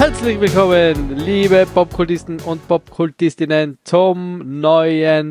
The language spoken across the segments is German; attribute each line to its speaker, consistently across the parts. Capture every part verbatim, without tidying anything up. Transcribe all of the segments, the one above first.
Speaker 1: Herzlich willkommen, liebe Popkultisten und Popkultistinnen, zum neuen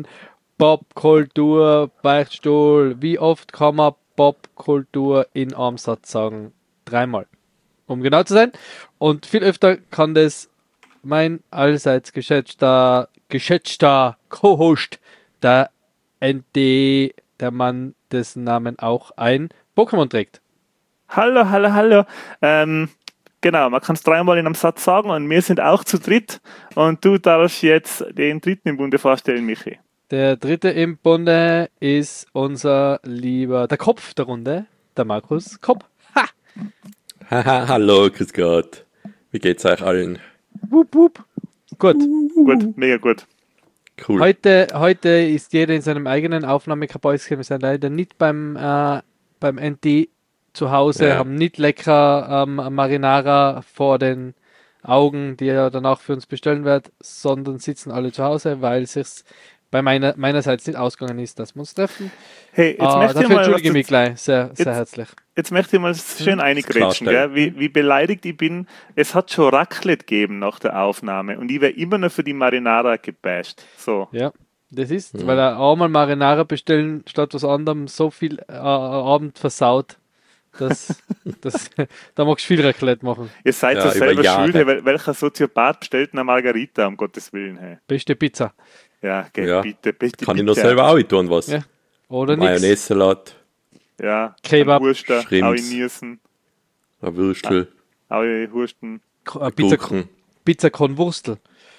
Speaker 1: Popkultur-Beichtstuhl. Wie oft kann man Popkultur in einem Satz sagen? Dreimal, um genau zu sein. Und viel öfter kann das mein allseits geschätzter, geschätzter Co-Host, der N D, der Mann, dessen Namen auch ein Pokémon trägt.
Speaker 2: Hallo, hallo, hallo. Ähm, genau, man kann es dreimal in einem Satz sagen und wir sind auch zu dritt und du darfst jetzt den dritten im Bunde vorstellen, Michi.
Speaker 1: Der dritte im Bunde ist unser lieber, der Kopf der Runde, der Markus Kopp. Ha!
Speaker 3: Haha, hallo, grüß Gott. Wie geht's euch allen?
Speaker 1: Wup, wup. Gut.
Speaker 2: Gut, mega gut.
Speaker 3: Cool.
Speaker 1: Heute, heute ist jeder in seinem eigenen Aufnahmekabäuschen. Wir sind leider nicht beim, äh, beim N D zu Hause,
Speaker 3: Ja.
Speaker 1: haben nicht lecker ähm, Marinara vor den Augen, die er danach für uns bestellen wird, sondern sitzen alle zu Hause, weil es sich bei meiner, meinerseits nicht ausgegangen ist, dass wir uns treffen.
Speaker 2: Hey, jetzt
Speaker 1: Äh,
Speaker 2: möchte ich
Speaker 1: dafür
Speaker 2: mal, was
Speaker 1: entschuldige ich mich
Speaker 2: du,
Speaker 1: gleich sehr, sehr
Speaker 2: jetzt-
Speaker 1: herzlich.
Speaker 2: jetzt möchte ich mal schön eingrätschen,
Speaker 3: klarstellen.
Speaker 2: gell? Wie, wie beleidigt ich bin. Es hat schon Raclette gegeben nach der Aufnahme und ich wäre immer noch für die Marinara gebasht. So.
Speaker 1: Ja, das ist,
Speaker 3: Ja.
Speaker 1: weil er einmal Marinara bestellen statt was anderem so viel äh, Abend versaut, dass, dass da magst du viel Raclette machen.
Speaker 2: Ihr seid
Speaker 3: Ja,
Speaker 2: doch
Speaker 3: über
Speaker 2: selber
Speaker 3: Jahre.
Speaker 2: schuld, hey, wel- welcher Soziopath bestellt eine Margarita, um Gottes Willen. Hey.
Speaker 1: Beste Pizza.
Speaker 2: Ja, gell,
Speaker 3: Ja.
Speaker 2: bitte, bitte,
Speaker 3: Kann ich
Speaker 2: bitte.
Speaker 3: noch selber auch tun, was?
Speaker 1: Ja. Oder nix.
Speaker 3: Mayonnaise-Salat,
Speaker 2: Ja,
Speaker 1: Kebab,
Speaker 2: ein Wurster,
Speaker 3: Shrimps.
Speaker 2: auch in Niersen,
Speaker 3: ein Würstel,
Speaker 2: auch in Wursten.
Speaker 1: Ko- äh, Pizza,
Speaker 3: Gurken,
Speaker 1: Pizza con Wurstel.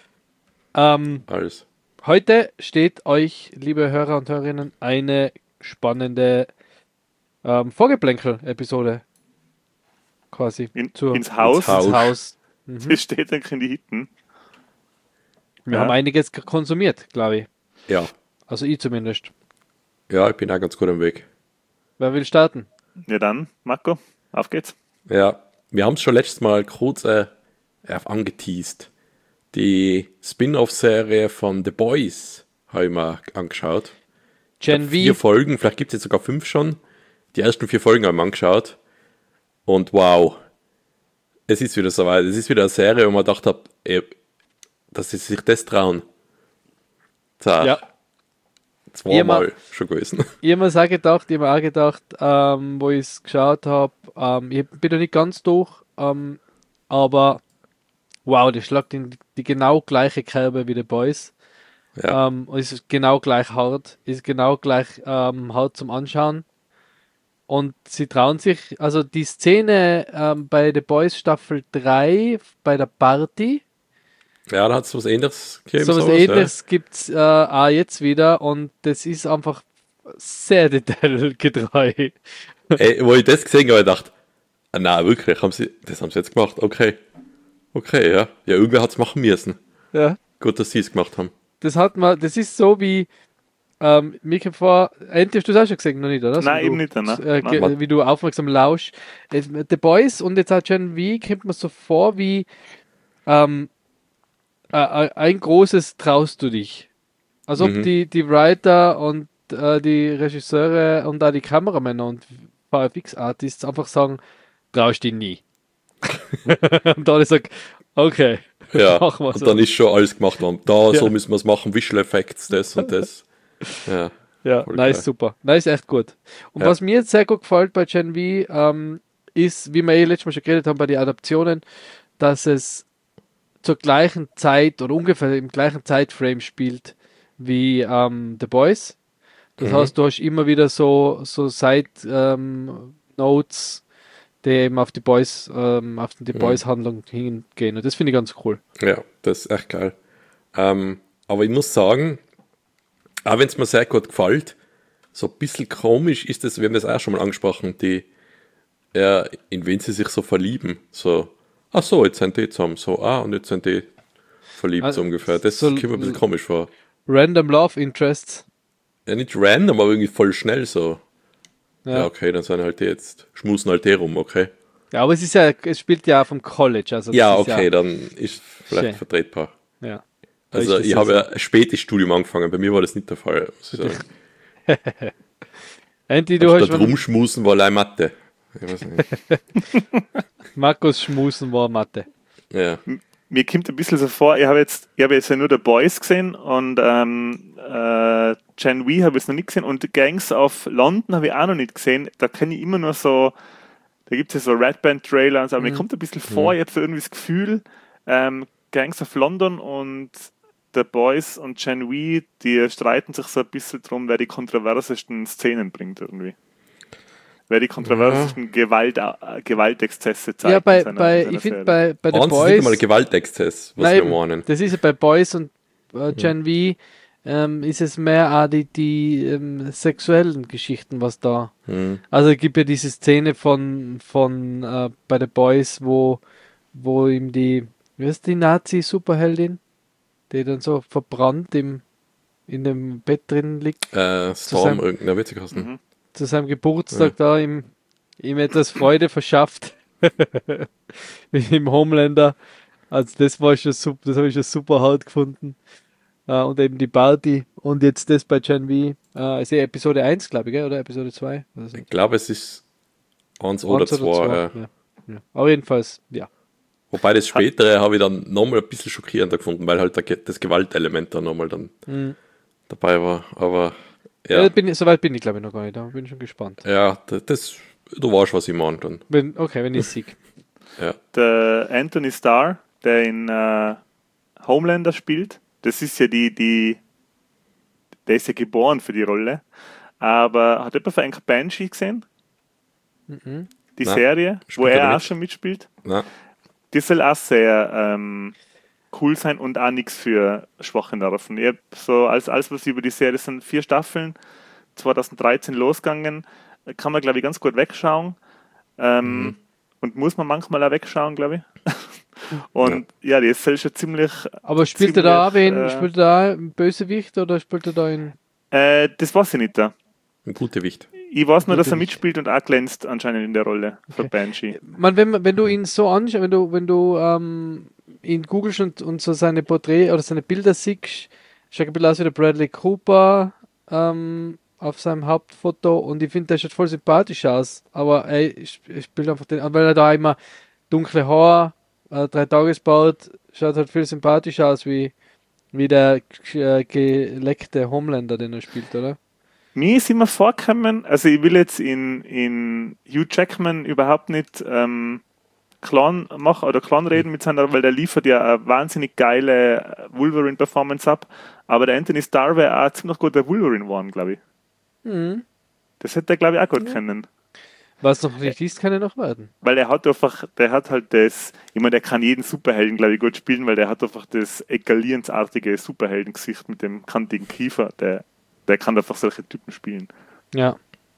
Speaker 1: Ähm,
Speaker 3: alles.
Speaker 1: heute steht euch, liebe Hörer und Hörerinnen, eine spannende ähm, Vorgeplänkel-Episode quasi
Speaker 2: In,
Speaker 1: zur,
Speaker 2: ins Haus.
Speaker 3: Ins Haus.
Speaker 1: ins Haus. Mhm.
Speaker 2: Das steht dann in die Hitten.
Speaker 1: Wir
Speaker 2: Ja.
Speaker 1: haben einiges k- konsumiert, glaube ich.
Speaker 3: Ja.
Speaker 1: Also ich zumindest.
Speaker 3: Ja, ich bin auch ganz gut am Weg.
Speaker 1: Wer will starten?
Speaker 2: Ja dann, Marco, auf geht's.
Speaker 3: Ja, wir haben es schon letztes Mal kurz äh, äh, angeteased. Die Spin-off-Serie von The Boys habe ich mir angeschaut.
Speaker 1: Gen
Speaker 3: Vier
Speaker 1: V.
Speaker 3: Folgen, vielleicht gibt es jetzt sogar fünf schon. Die ersten vier Folgen habe ich mir angeschaut. Und wow, es ist wieder soweit. Es ist wieder eine Serie, wo man gedacht hat, ey, dass sie sich das trauen. So,
Speaker 1: Ja.
Speaker 3: zweimal schon gewesen.
Speaker 1: Ich habe mir auch gedacht, ich habe mir auch gedacht, ähm, wo ich es geschaut habe, ähm, ich bin noch nicht ganz durch, ähm, aber wow, die schlagt in die genau gleiche Kerbe wie The Boys.
Speaker 3: Ja.
Speaker 1: Ähm, und ist genau gleich hart, ist genau gleich ähm, hart zum Anschauen. Und sie trauen sich, also die Szene ähm, bei The Boys Staffel drei, bei der Party,
Speaker 3: Ja, da hat es was Ähnliches gegeben.
Speaker 1: so was
Speaker 3: sowas,
Speaker 1: Ähnliches gibt es äh, auch jetzt wieder und das ist einfach sehr detailgetreu.
Speaker 3: Ja. Ey, wo ich das gesehen habe, habe ich gedacht, ah, nein, wirklich, haben sie, das haben sie jetzt gemacht. Okay. Okay, ja. Ja, irgendwer hat es machen müssen.
Speaker 1: Ja.
Speaker 3: Gut, dass sie es gemacht haben.
Speaker 1: Das hat man, das ist so wie, ähm, mir kommt vor, Enti, hast du das auch schon gesehen, noch nicht, oder?
Speaker 2: Nein,
Speaker 1: wie
Speaker 2: eben
Speaker 1: du,
Speaker 2: nicht, ne?
Speaker 1: Äh, ge-
Speaker 3: Nein.
Speaker 1: wie du aufmerksam lausch. Es- The Boys und jetzt auch Gen V kommt mir so vor wie, ähm, äh, äh, ein großes Traust du dich. Als ob
Speaker 3: Mhm.
Speaker 1: die, die Writer und äh, die Regisseure und auch die Kameramänner und V F X-Artists einfach sagen, traust dich nie. und dann ist sag, okay,
Speaker 3: Ja,
Speaker 1: machen wir
Speaker 3: und
Speaker 1: so.
Speaker 3: dann ist schon alles gemacht worden. Da,
Speaker 1: Ja.
Speaker 3: so müssen wir es machen, Visual Effects, das und das. Ja,
Speaker 1: Ja,
Speaker 3: Voll
Speaker 1: nice,
Speaker 3: geil.
Speaker 1: super. Nice, echt gut. Und
Speaker 3: Ja.
Speaker 1: was mir jetzt sehr gut gefällt bei Gen V, ähm, ist, wie wir eh letztes Mal schon geredet haben bei den Adaptionen, dass es zur gleichen Zeit oder ungefähr im gleichen Zeitframe spielt wie ähm, The Boys. Das
Speaker 3: Mhm.
Speaker 1: heißt, du hast immer wieder so, so Side-Notes, die eben auf die Boys, ähm, auf die
Speaker 3: Mhm.
Speaker 1: Boys-Handlung hingehen. Und das finde ich ganz cool.
Speaker 3: ja, das ist echt geil. Ähm, aber ich muss sagen, auch wenn es mir sehr gut gefällt, so ein bisschen komisch ist das, wir haben das auch schon mal angesprochen, die, ja, in wen sie sich so verlieben. So, ach so, jetzt sind die zusammen. So, ah, und jetzt sind die verliebt,
Speaker 1: Also,
Speaker 3: so ungefähr. Das
Speaker 1: so-
Speaker 3: kommt mir ein bisschen komisch vor.
Speaker 1: Random Love Interests.
Speaker 3: Ja, nicht random, aber irgendwie voll schnell so. Ja,
Speaker 1: Ja.
Speaker 3: okay, dann sind halt die jetzt, schmusen halt die rum, okay.
Speaker 1: Ja, aber es ist ja, es spielt ja vom College. Also das
Speaker 3: Ja,
Speaker 1: ist
Speaker 3: okay, dann ist vielleicht
Speaker 1: Schön.
Speaker 3: vertretbar.
Speaker 1: Ja.
Speaker 3: Also
Speaker 1: ist das
Speaker 3: ich
Speaker 1: ja
Speaker 3: habe
Speaker 1: so.
Speaker 3: ja ein spätes Studium angefangen, bei mir war das nicht der Fall. Muss ich sagen.
Speaker 1: Andy, du hast
Speaker 3: Statt
Speaker 1: schon
Speaker 3: rumschmusen war allein Mathe. Ich weiß nicht.
Speaker 1: Markus Schmusen war Mathe.
Speaker 3: Ja.
Speaker 2: Mir kommt ein bisschen so vor, ich habe jetzt, ich habe jetzt ja nur The Boys gesehen und ähm, äh, Gen V habe ich jetzt noch nicht gesehen und Gangs of London habe ich auch noch nicht gesehen. Da kenne ich immer nur so, da gibt es ja so Red Band Trailer und so, aber
Speaker 1: Mhm.
Speaker 2: mir kommt ein bisschen vor, jetzt so irgendwie das Gefühl, ähm, Gangs of London und The Boys und Gen V, die streiten sich so ein bisschen drum, wer die kontroversesten Szenen bringt irgendwie. Wer die kontroversesten Gewalt, äh, Gewaltexzesse zeigt.
Speaker 1: Ja, bei,
Speaker 2: in seiner,
Speaker 1: bei
Speaker 2: in seiner
Speaker 1: ich finde
Speaker 2: Serie.
Speaker 1: bei, bei The
Speaker 3: Eins ist nicht einmal ein
Speaker 1: Boys,
Speaker 3: Gewaltexzess, was
Speaker 1: nein,
Speaker 3: wir
Speaker 1: eben,
Speaker 3: meinen.
Speaker 1: das ist ja bei Boys und äh, Gen V, ähm, ist es mehr auch die, die ähm, sexuellen Geschichten, was da.
Speaker 3: Hm.
Speaker 1: Also es gibt ja diese Szene von, von äh, bei The Boys, wo, wo ihm die, wie ist die Nazi-Superheldin, die dann so verbrannt im, in dem Bett drin liegt,
Speaker 3: Äh, Storm,
Speaker 1: Zusammen-
Speaker 3: irgendeiner wird sich hassen.
Speaker 2: Mhm.
Speaker 1: zu seinem Geburtstag da ihm, ihm etwas Freude verschafft. Wie im Homelander. Also das war schon super, das habe ich schon super hart gefunden. Äh, und eben die Party. Und jetzt das bei Gen V. Äh, ist ja Episode eins, glaube ich, gell? Oder Episode zwei? Oder so.
Speaker 3: Ich glaube, es ist eins oder
Speaker 1: Eins
Speaker 3: zwei. Äh.
Speaker 1: Ja. Ja. Aber jedenfalls, ja.
Speaker 3: Wobei das Spätere habe ich dann nochmal ein bisschen schockierender gefunden, weil halt der Ge- das Gewaltelement dann nochmal dann
Speaker 1: Mhm.
Speaker 3: dabei war. Aber
Speaker 1: Ja.
Speaker 3: ja,
Speaker 1: bin ich, soweit bin ich, glaube ich, noch gar nicht. Da bin ich schon gespannt.
Speaker 3: ja, das, das du weißt, was ich meine dann.
Speaker 1: Wenn, okay, wenn ich sieg.
Speaker 3: Ja.
Speaker 2: Der Anthony Starr, der in äh, Homelander spielt, das ist ja die, die, der ist ja geboren für die Rolle. Aber hat jemand von Anchor Banshee gesehen?
Speaker 1: Mhm.
Speaker 2: Die
Speaker 3: Nein.
Speaker 2: Serie, wo
Speaker 3: Spielt er
Speaker 2: er auch
Speaker 3: mit?
Speaker 2: schon mitspielt?
Speaker 3: Na,
Speaker 2: Die soll auch sehr ähm, cool sein und auch nichts für schwache Nerven. Ich hab so als alles, was ich über die Serie, das sind vier Staffeln, zwanzig dreizehn losgegangen, kann man, glaube ich, ganz gut wegschauen. Ähm,
Speaker 3: Mhm.
Speaker 2: Und muss man manchmal auch wegschauen, glaube ich. Und ja, die ist schon ziemlich.
Speaker 1: Aber spielt er da auch
Speaker 2: ziemlich,
Speaker 1: wen?
Speaker 2: äh,
Speaker 1: Spielt er da einen Bösewicht oder spielt er da in.
Speaker 2: Äh, das weiß ich nicht da.
Speaker 3: ein guter Wicht.
Speaker 2: Ich weiß nur, dass er
Speaker 1: Gute Wicht.
Speaker 2: mitspielt und auch glänzt anscheinend in der Rolle für
Speaker 1: Okay.
Speaker 2: Banshee.
Speaker 1: Man, wenn, man- wenn du ihn so anschaust, wenn du, wenn du ähm, ihn googelst und, und so seine Porträt oder seine Bilder siehst, schaut ein bisschen aus wie der Bradley Cooper ähm, auf seinem Hauptfoto und ich finde, der schaut voll sympathisch aus. Aber ey, ich, ich spiele einfach den, weil er da immer dunkle Haare, äh, drei Tagesbart, schaut halt viel sympathischer aus wie, wie der äh, geleckte Homelander, den er spielt, oder?
Speaker 2: Mir ist immer vorgekommen, also ich will jetzt in, in Hugh Jackman überhaupt nicht ähm, Clown machen oder Clown reden mit seiner, weil der liefert ja eine wahnsinnig geile Wolverine-Performance ab, aber der Anthony Starr wäre auch ziemlich gut der Wolverine geworden, glaube ich.
Speaker 1: Mhm.
Speaker 2: Das hätte er, glaube ich, auch gut können.
Speaker 1: Was noch nicht ist, kann er noch werden.
Speaker 2: Weil er hat einfach, der hat halt das, ich meine, der kann jeden Superhelden, glaube ich, gut spielen, weil der hat einfach das egalierensartige Superheldengesicht mit dem kantigen Kiefer, der, der kann einfach solche Typen spielen.
Speaker 1: Ja.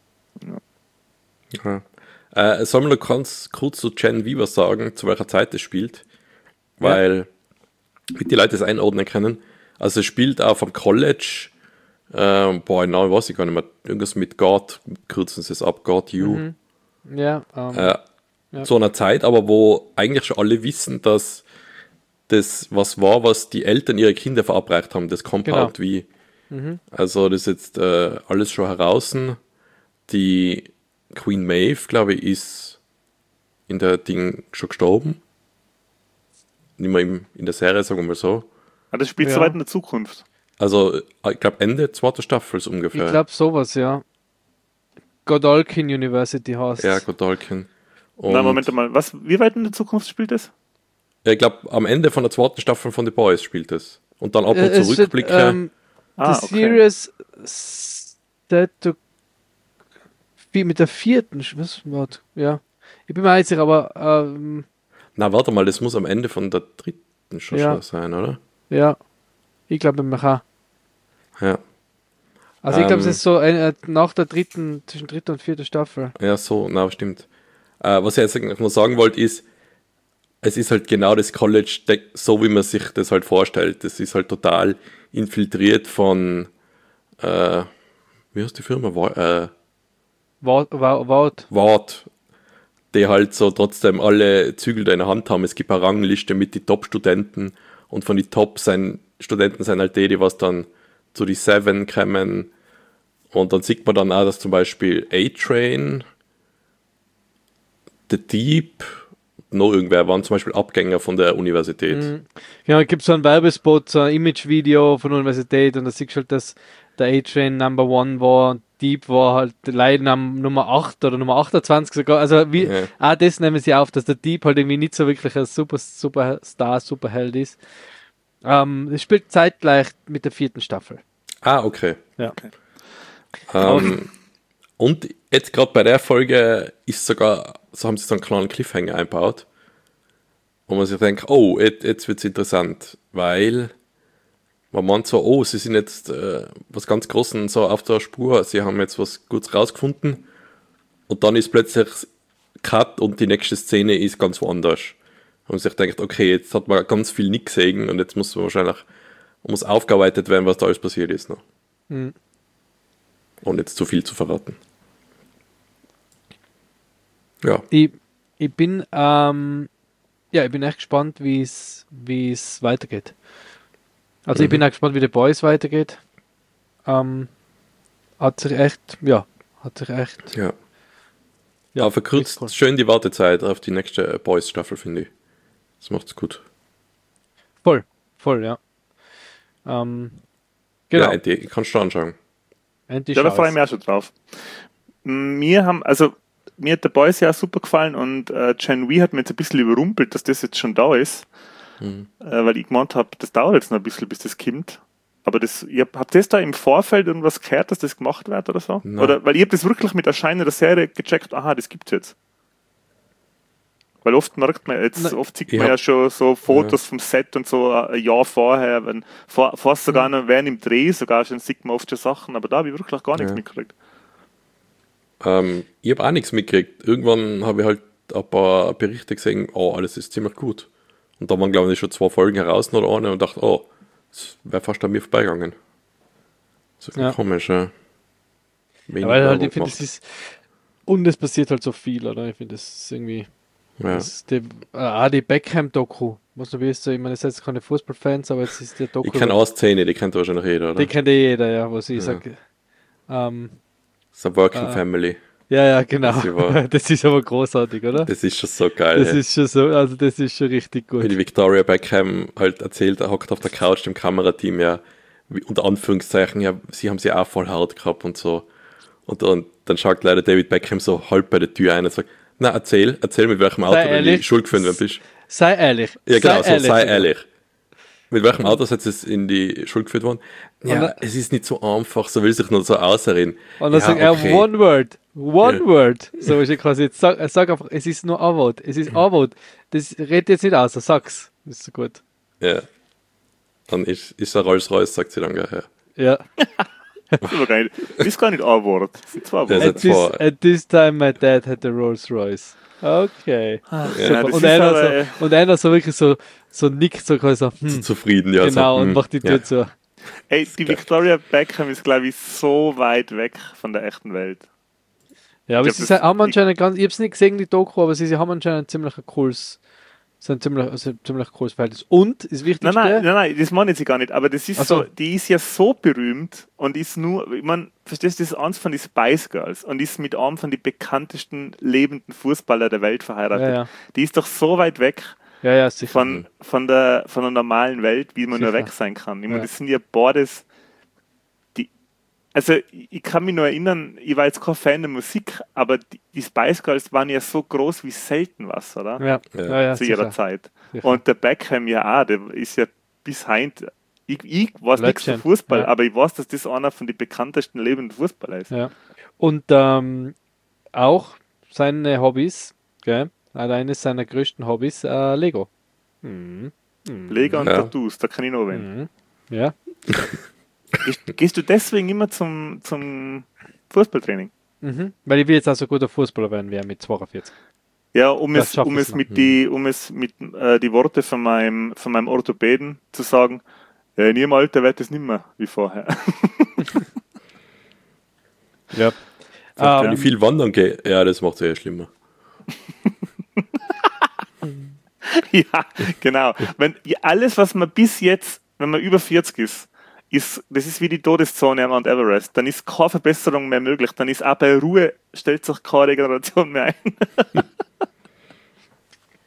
Speaker 3: Ja. Äh, soll man noch ganz kurz zu Gen V was sagen, zu welcher Zeit es spielt? Weil, damit die Leute es einordnen können. Also es spielt auf am College, äh, boah, genau, weiß ich gar nicht mehr, irgendwas mit God, kürzen sie es ab, God U.
Speaker 1: Mhm. Ja, ähm,
Speaker 3: Äh,
Speaker 1: Ja.
Speaker 3: Zu einer Zeit, aber wo eigentlich schon alle wissen, dass das was war, was die Eltern ihre Kinder verabreicht haben, das Compound wie.
Speaker 1: Mhm.
Speaker 3: Also das ist jetzt äh, alles schon heraus. Die Queen Maeve, glaube ich, ist in der Ding schon gestorben. Nicht mehr im, in der Serie, sagen wir mal so.
Speaker 2: Aber das spielt
Speaker 1: Ja.
Speaker 2: so weit in der Zukunft.
Speaker 3: Also ich glaube Ende zweiter Staffel so ungefähr.
Speaker 1: ich glaube sowas, ja. Godolkin University heißt.
Speaker 3: Ja, Godolkin. Und
Speaker 2: Na, Moment mal, was, wie weit in der Zukunft spielt das?
Speaker 3: ich glaube, am Ende von der zweiten Staffel von The Boys spielt es. Und dann ab
Speaker 1: Äh,
Speaker 3: und zu
Speaker 1: es steht,
Speaker 3: Rückblicke.
Speaker 1: ähm,
Speaker 2: Ah,
Speaker 1: the
Speaker 2: okay.
Speaker 1: Series Stato wie mit der vierten, Sch- was Wort? Ja. Ich bin mir nicht sicher, aber ähm,
Speaker 3: Na, warte mal, das muss am Ende von der dritten schon,
Speaker 1: Ja.
Speaker 3: schon sein, oder?
Speaker 1: ja. Ich glaube, ich auch.
Speaker 3: Ja.
Speaker 1: Also ich glaube, es
Speaker 3: Ähm.
Speaker 1: ist so äh, nach der dritten, zwischen dritter und vierter Staffel.
Speaker 3: Ja, so, na, stimmt. Äh, was ich jetzt noch sagen wollte, ist, es ist halt genau das College, de- so wie man sich das halt vorstellt. Das ist halt total infiltriert von, äh, wie heißt die Firma? Wa- äh,
Speaker 1: Wart, Wart, Wart.
Speaker 3: Wart, die halt so trotzdem alle Zügel da in der Hand haben. Es gibt eine Rangliste mit den Top-Studenten und von den Top-Studenten sind halt die, die was dann zu die Seven kommen. Und dann sieht man dann auch, dass zum Beispiel A-Train, The Deep, noch irgendwer waren, zum Beispiel Abgänger von der Universität.
Speaker 1: Mhm. Ja, es gibt so einen Werbespot, so ein Image-Video von der Universität und da siehst du halt, dass der A-Train Number One war und Deep war halt leider am Nummer acht oder Nummer achtundzwanzig sogar. Also wie,
Speaker 3: Ja.
Speaker 1: auch das nehmen sie auf, dass der Deep halt irgendwie nicht so wirklich ein super, super Star, Superheld ist. Ähm, es spielt zeitgleich mit der vierten Staffel.
Speaker 3: Ah, okay.
Speaker 1: Ja.
Speaker 2: Okay.
Speaker 3: Ähm, und jetzt gerade bei der Folge ist sogar, so haben sie so einen kleinen Cliffhanger eingebaut, wo man sich denkt, oh, jetzt, jetzt wird es interessant, weil man meint so, oh, sie sind jetzt äh, was ganz Großes so auf der Spur, sie haben jetzt was Gutes rausgefunden und dann ist plötzlich Cut und die nächste Szene ist ganz woanders. Und man sich denkt, okay, jetzt hat man ganz viel nicht gesehen und jetzt muss man wahrscheinlich muss aufgearbeitet werden, was da alles passiert ist. Noch.
Speaker 1: Mhm.
Speaker 3: Und jetzt zu viel zu verraten. Ja.
Speaker 1: Ich, ich bin ähm, ja, ich bin echt gespannt, wie es wie es weitergeht. Also
Speaker 3: Mhm.
Speaker 1: ich bin auch gespannt, wie The Boys weitergeht. Ähm, hat sich echt, ja, hat sich echt,
Speaker 3: Ja.
Speaker 1: ja,
Speaker 3: Aber verkürzt
Speaker 1: richtig cool.
Speaker 3: schön die Wartezeit auf die nächste Boys-Staffel, finde ich. Das macht's gut.
Speaker 1: Voll, voll, ja. Ähm, genau.
Speaker 3: Ja, die kannst du anschauen.
Speaker 1: Endlich
Speaker 2: Ja, da
Speaker 1: schaust.
Speaker 2: freue ich mich auch schon drauf. Mir haben, also mir hat der Boys ja super gefallen und äh, Gen V hat mir jetzt ein bisschen überrumpelt, dass das jetzt schon da ist.
Speaker 3: Mhm.
Speaker 2: Äh, weil ich gemeint habe, das dauert jetzt noch ein bisschen, bis das kommt. Aber das, ihr habt das da im Vorfeld irgendwas gehört, dass das gemacht wird oder so?
Speaker 3: Nein.
Speaker 2: Oder weil ich habe das wirklich mit Erscheinen der Serie gecheckt, aha, das gibt's jetzt. Weil oft merkt man jetzt,
Speaker 1: Na,
Speaker 2: oft sieht
Speaker 3: ich
Speaker 2: man ja
Speaker 3: hab-
Speaker 2: schon so Fotos vom Set und so ein Jahr vorher, wenn vor, fast sogar noch während im Dreh, sogar schon sieht man oft schon Sachen, aber da habe ich wirklich gar nichts
Speaker 3: Ja.
Speaker 2: mitgekriegt.
Speaker 3: Ähm, ich habe auch nichts mitgekriegt. Irgendwann habe ich halt ein paar Berichte gesehen, oh, alles ist ziemlich gut. Und da waren, glaube ich, schon zwei Folgen heraus oder eine und dachte, oh, das wäre fast an mir vorbeigegangen. So
Speaker 1: Ja.
Speaker 3: komisch, ja. Wenig
Speaker 1: Ja, weil halt,
Speaker 3: Werbung
Speaker 1: ich finde, es
Speaker 3: gemacht.
Speaker 1: ist, und es passiert halt so viel, oder? Ich finde, das ist irgendwie,
Speaker 3: Ja.
Speaker 1: das ist die, äh, auch die Beckham-Doku, was du weißt, ich meine, es sind jetzt keine Fußballfans, aber jetzt ist der Doku,
Speaker 3: Ich kenne eine Szene, die kennt wahrscheinlich jeder, oder?
Speaker 1: die kennt eh jeder, ja, was ich
Speaker 3: Ja.
Speaker 1: sage. Ähm,
Speaker 3: Das ist eine Working
Speaker 1: Ah.
Speaker 3: Family.
Speaker 1: ja, ja, genau.
Speaker 3: Das war-
Speaker 1: Das ist aber großartig, oder?
Speaker 3: Das ist schon so geil.
Speaker 1: Das
Speaker 3: ey.
Speaker 1: ist schon so, also das ist schon richtig
Speaker 3: Wie
Speaker 1: gut.
Speaker 3: die Victoria Beckham halt erzählt, er hockt auf der Couch dem Kamerateam, ja, wie, unter Anführungszeichen, ja, sie haben sie auch voll hart gehabt und so. Und dann, dann schaut leider David Beckham so halb bei der Tür ein und sagt, na, erzähl, erzähl, mit welchem Auto
Speaker 1: Sei
Speaker 3: du in
Speaker 1: ehrlich.
Speaker 3: die Schule geführt worden bist.
Speaker 1: Sei ehrlich.
Speaker 3: Ja, genau, so, sei
Speaker 1: sogar.
Speaker 3: ehrlich. Mit welchem Auto seid ihr in die Schule geführt worden? Ja,
Speaker 1: Und dann-
Speaker 3: es ist nicht so einfach, so will sich nur so ausreden.
Speaker 1: Und dann
Speaker 3: ja,
Speaker 1: sagt
Speaker 3: okay.
Speaker 1: er one word, one
Speaker 3: Ja.
Speaker 1: word. So ist ja quasi, jetzt sag, sag einfach, es ist nur ein Wort, es ist ein Wort. Das redet jetzt nicht aus, sag's. Das ist so gut.
Speaker 3: Ja. Dann ist, ist er Rolls-Royce, sagt sie dann gleich. Ja.
Speaker 1: Ja.
Speaker 2: Das ist, aber gar nicht, das ist gar nicht ein Wort, das sind zwei
Speaker 3: Ja,
Speaker 2: Worte.
Speaker 3: das-
Speaker 1: At this,
Speaker 3: vor-
Speaker 1: at this time my dad had a Rolls Royce. Okay.
Speaker 2: Ja,
Speaker 1: Super.
Speaker 2: das
Speaker 1: Und,
Speaker 2: ist
Speaker 1: einer
Speaker 2: aber,
Speaker 1: so, und einer so wirklich so, so nickt, so quasi so, hm,
Speaker 3: Zufrieden, ja.
Speaker 1: genau,
Speaker 3: so,
Speaker 1: und
Speaker 3: hm,
Speaker 1: macht die Tür
Speaker 3: ja.
Speaker 1: zu.
Speaker 2: Ey, die Victoria Beckham ist, glaube ich, so weit weg von der echten Welt.
Speaker 1: Ja, aber
Speaker 2: Ich
Speaker 1: sie
Speaker 2: glaub, das-
Speaker 1: haben anscheinend ganz, ich hab's nicht gesehen, die Doku, aber sie, sie haben anscheinend ziemlich ein cooles, so ein ziemlich, also ein ziemlich cooles Verhältnis. Und, ist wichtig,
Speaker 2: Nein, nein, nein, nein, das meine ich sie gar nicht, aber das ist
Speaker 1: Ach so.
Speaker 2: so, die ist ja so berühmt und ist nur, ich meine, verstehst du, das ist eins von den Spice Girls und ist mit einem von den bekanntesten lebenden Fußballer der Welt verheiratet.
Speaker 1: Ja, ja.
Speaker 2: Die ist doch so weit weg
Speaker 1: Ja, ja, sicher.
Speaker 2: von, von, der, von der normalen Welt, wie man nur
Speaker 1: Sicher.
Speaker 2: weg sein kann. Ich meine,
Speaker 1: Ja.
Speaker 2: das sind ja beides, die, also ich, ich kann mich nur erinnern, ich war jetzt kein Fan der Musik, aber die, die Spice Girls waren ja so groß wie selten was, oder?
Speaker 1: ja,
Speaker 3: Ja.
Speaker 1: ja, ja,
Speaker 2: Zu
Speaker 1: sicher.
Speaker 2: ihrer Zeit.
Speaker 1: Sicher.
Speaker 2: Und der Beckham ja auch, der ist ja bis heute, ich, ich weiß nichts von
Speaker 1: Legend,
Speaker 2: Fußball,
Speaker 1: ja.
Speaker 2: aber ich weiß, dass das einer von den bekanntesten lebenden Fußballer ist.
Speaker 1: Ja. Und ähm, auch seine Hobbys, gell? Also eines seiner größten Hobbys, äh, Lego. Mhm.
Speaker 2: Lego und
Speaker 3: Ja.
Speaker 2: Tattoos, da kann ich noch erwähnen.
Speaker 1: Mhm. Ja.
Speaker 2: Gehst, gehst du deswegen immer zum, zum Fußballtraining?
Speaker 1: Mhm. Weil ich will jetzt auch so guter Fußballer werden wie er mit zweiundvierzig.
Speaker 2: Ja, um
Speaker 1: Das
Speaker 2: es,
Speaker 1: schaff
Speaker 2: um
Speaker 1: ich
Speaker 2: es
Speaker 1: noch.
Speaker 2: mit die, um es mit äh, die Worte von meinem, von meinem Orthopäden zu sagen, ja, in ihrem Alter wird es nicht mehr wie vorher.
Speaker 1: Ja.
Speaker 3: Wenn
Speaker 1: Ähm,
Speaker 3: ich viel wandern gehe, ja, das macht es eher schlimmer.
Speaker 2: Ja, genau. Wenn ja, alles, was man bis jetzt, wenn man über vierzig ist, ist, das ist wie die Todeszone am Mount Everest. Dann ist keine Verbesserung mehr möglich. Dann ist auch bei Ruhe, stellt sich keine Regeneration mehr ein.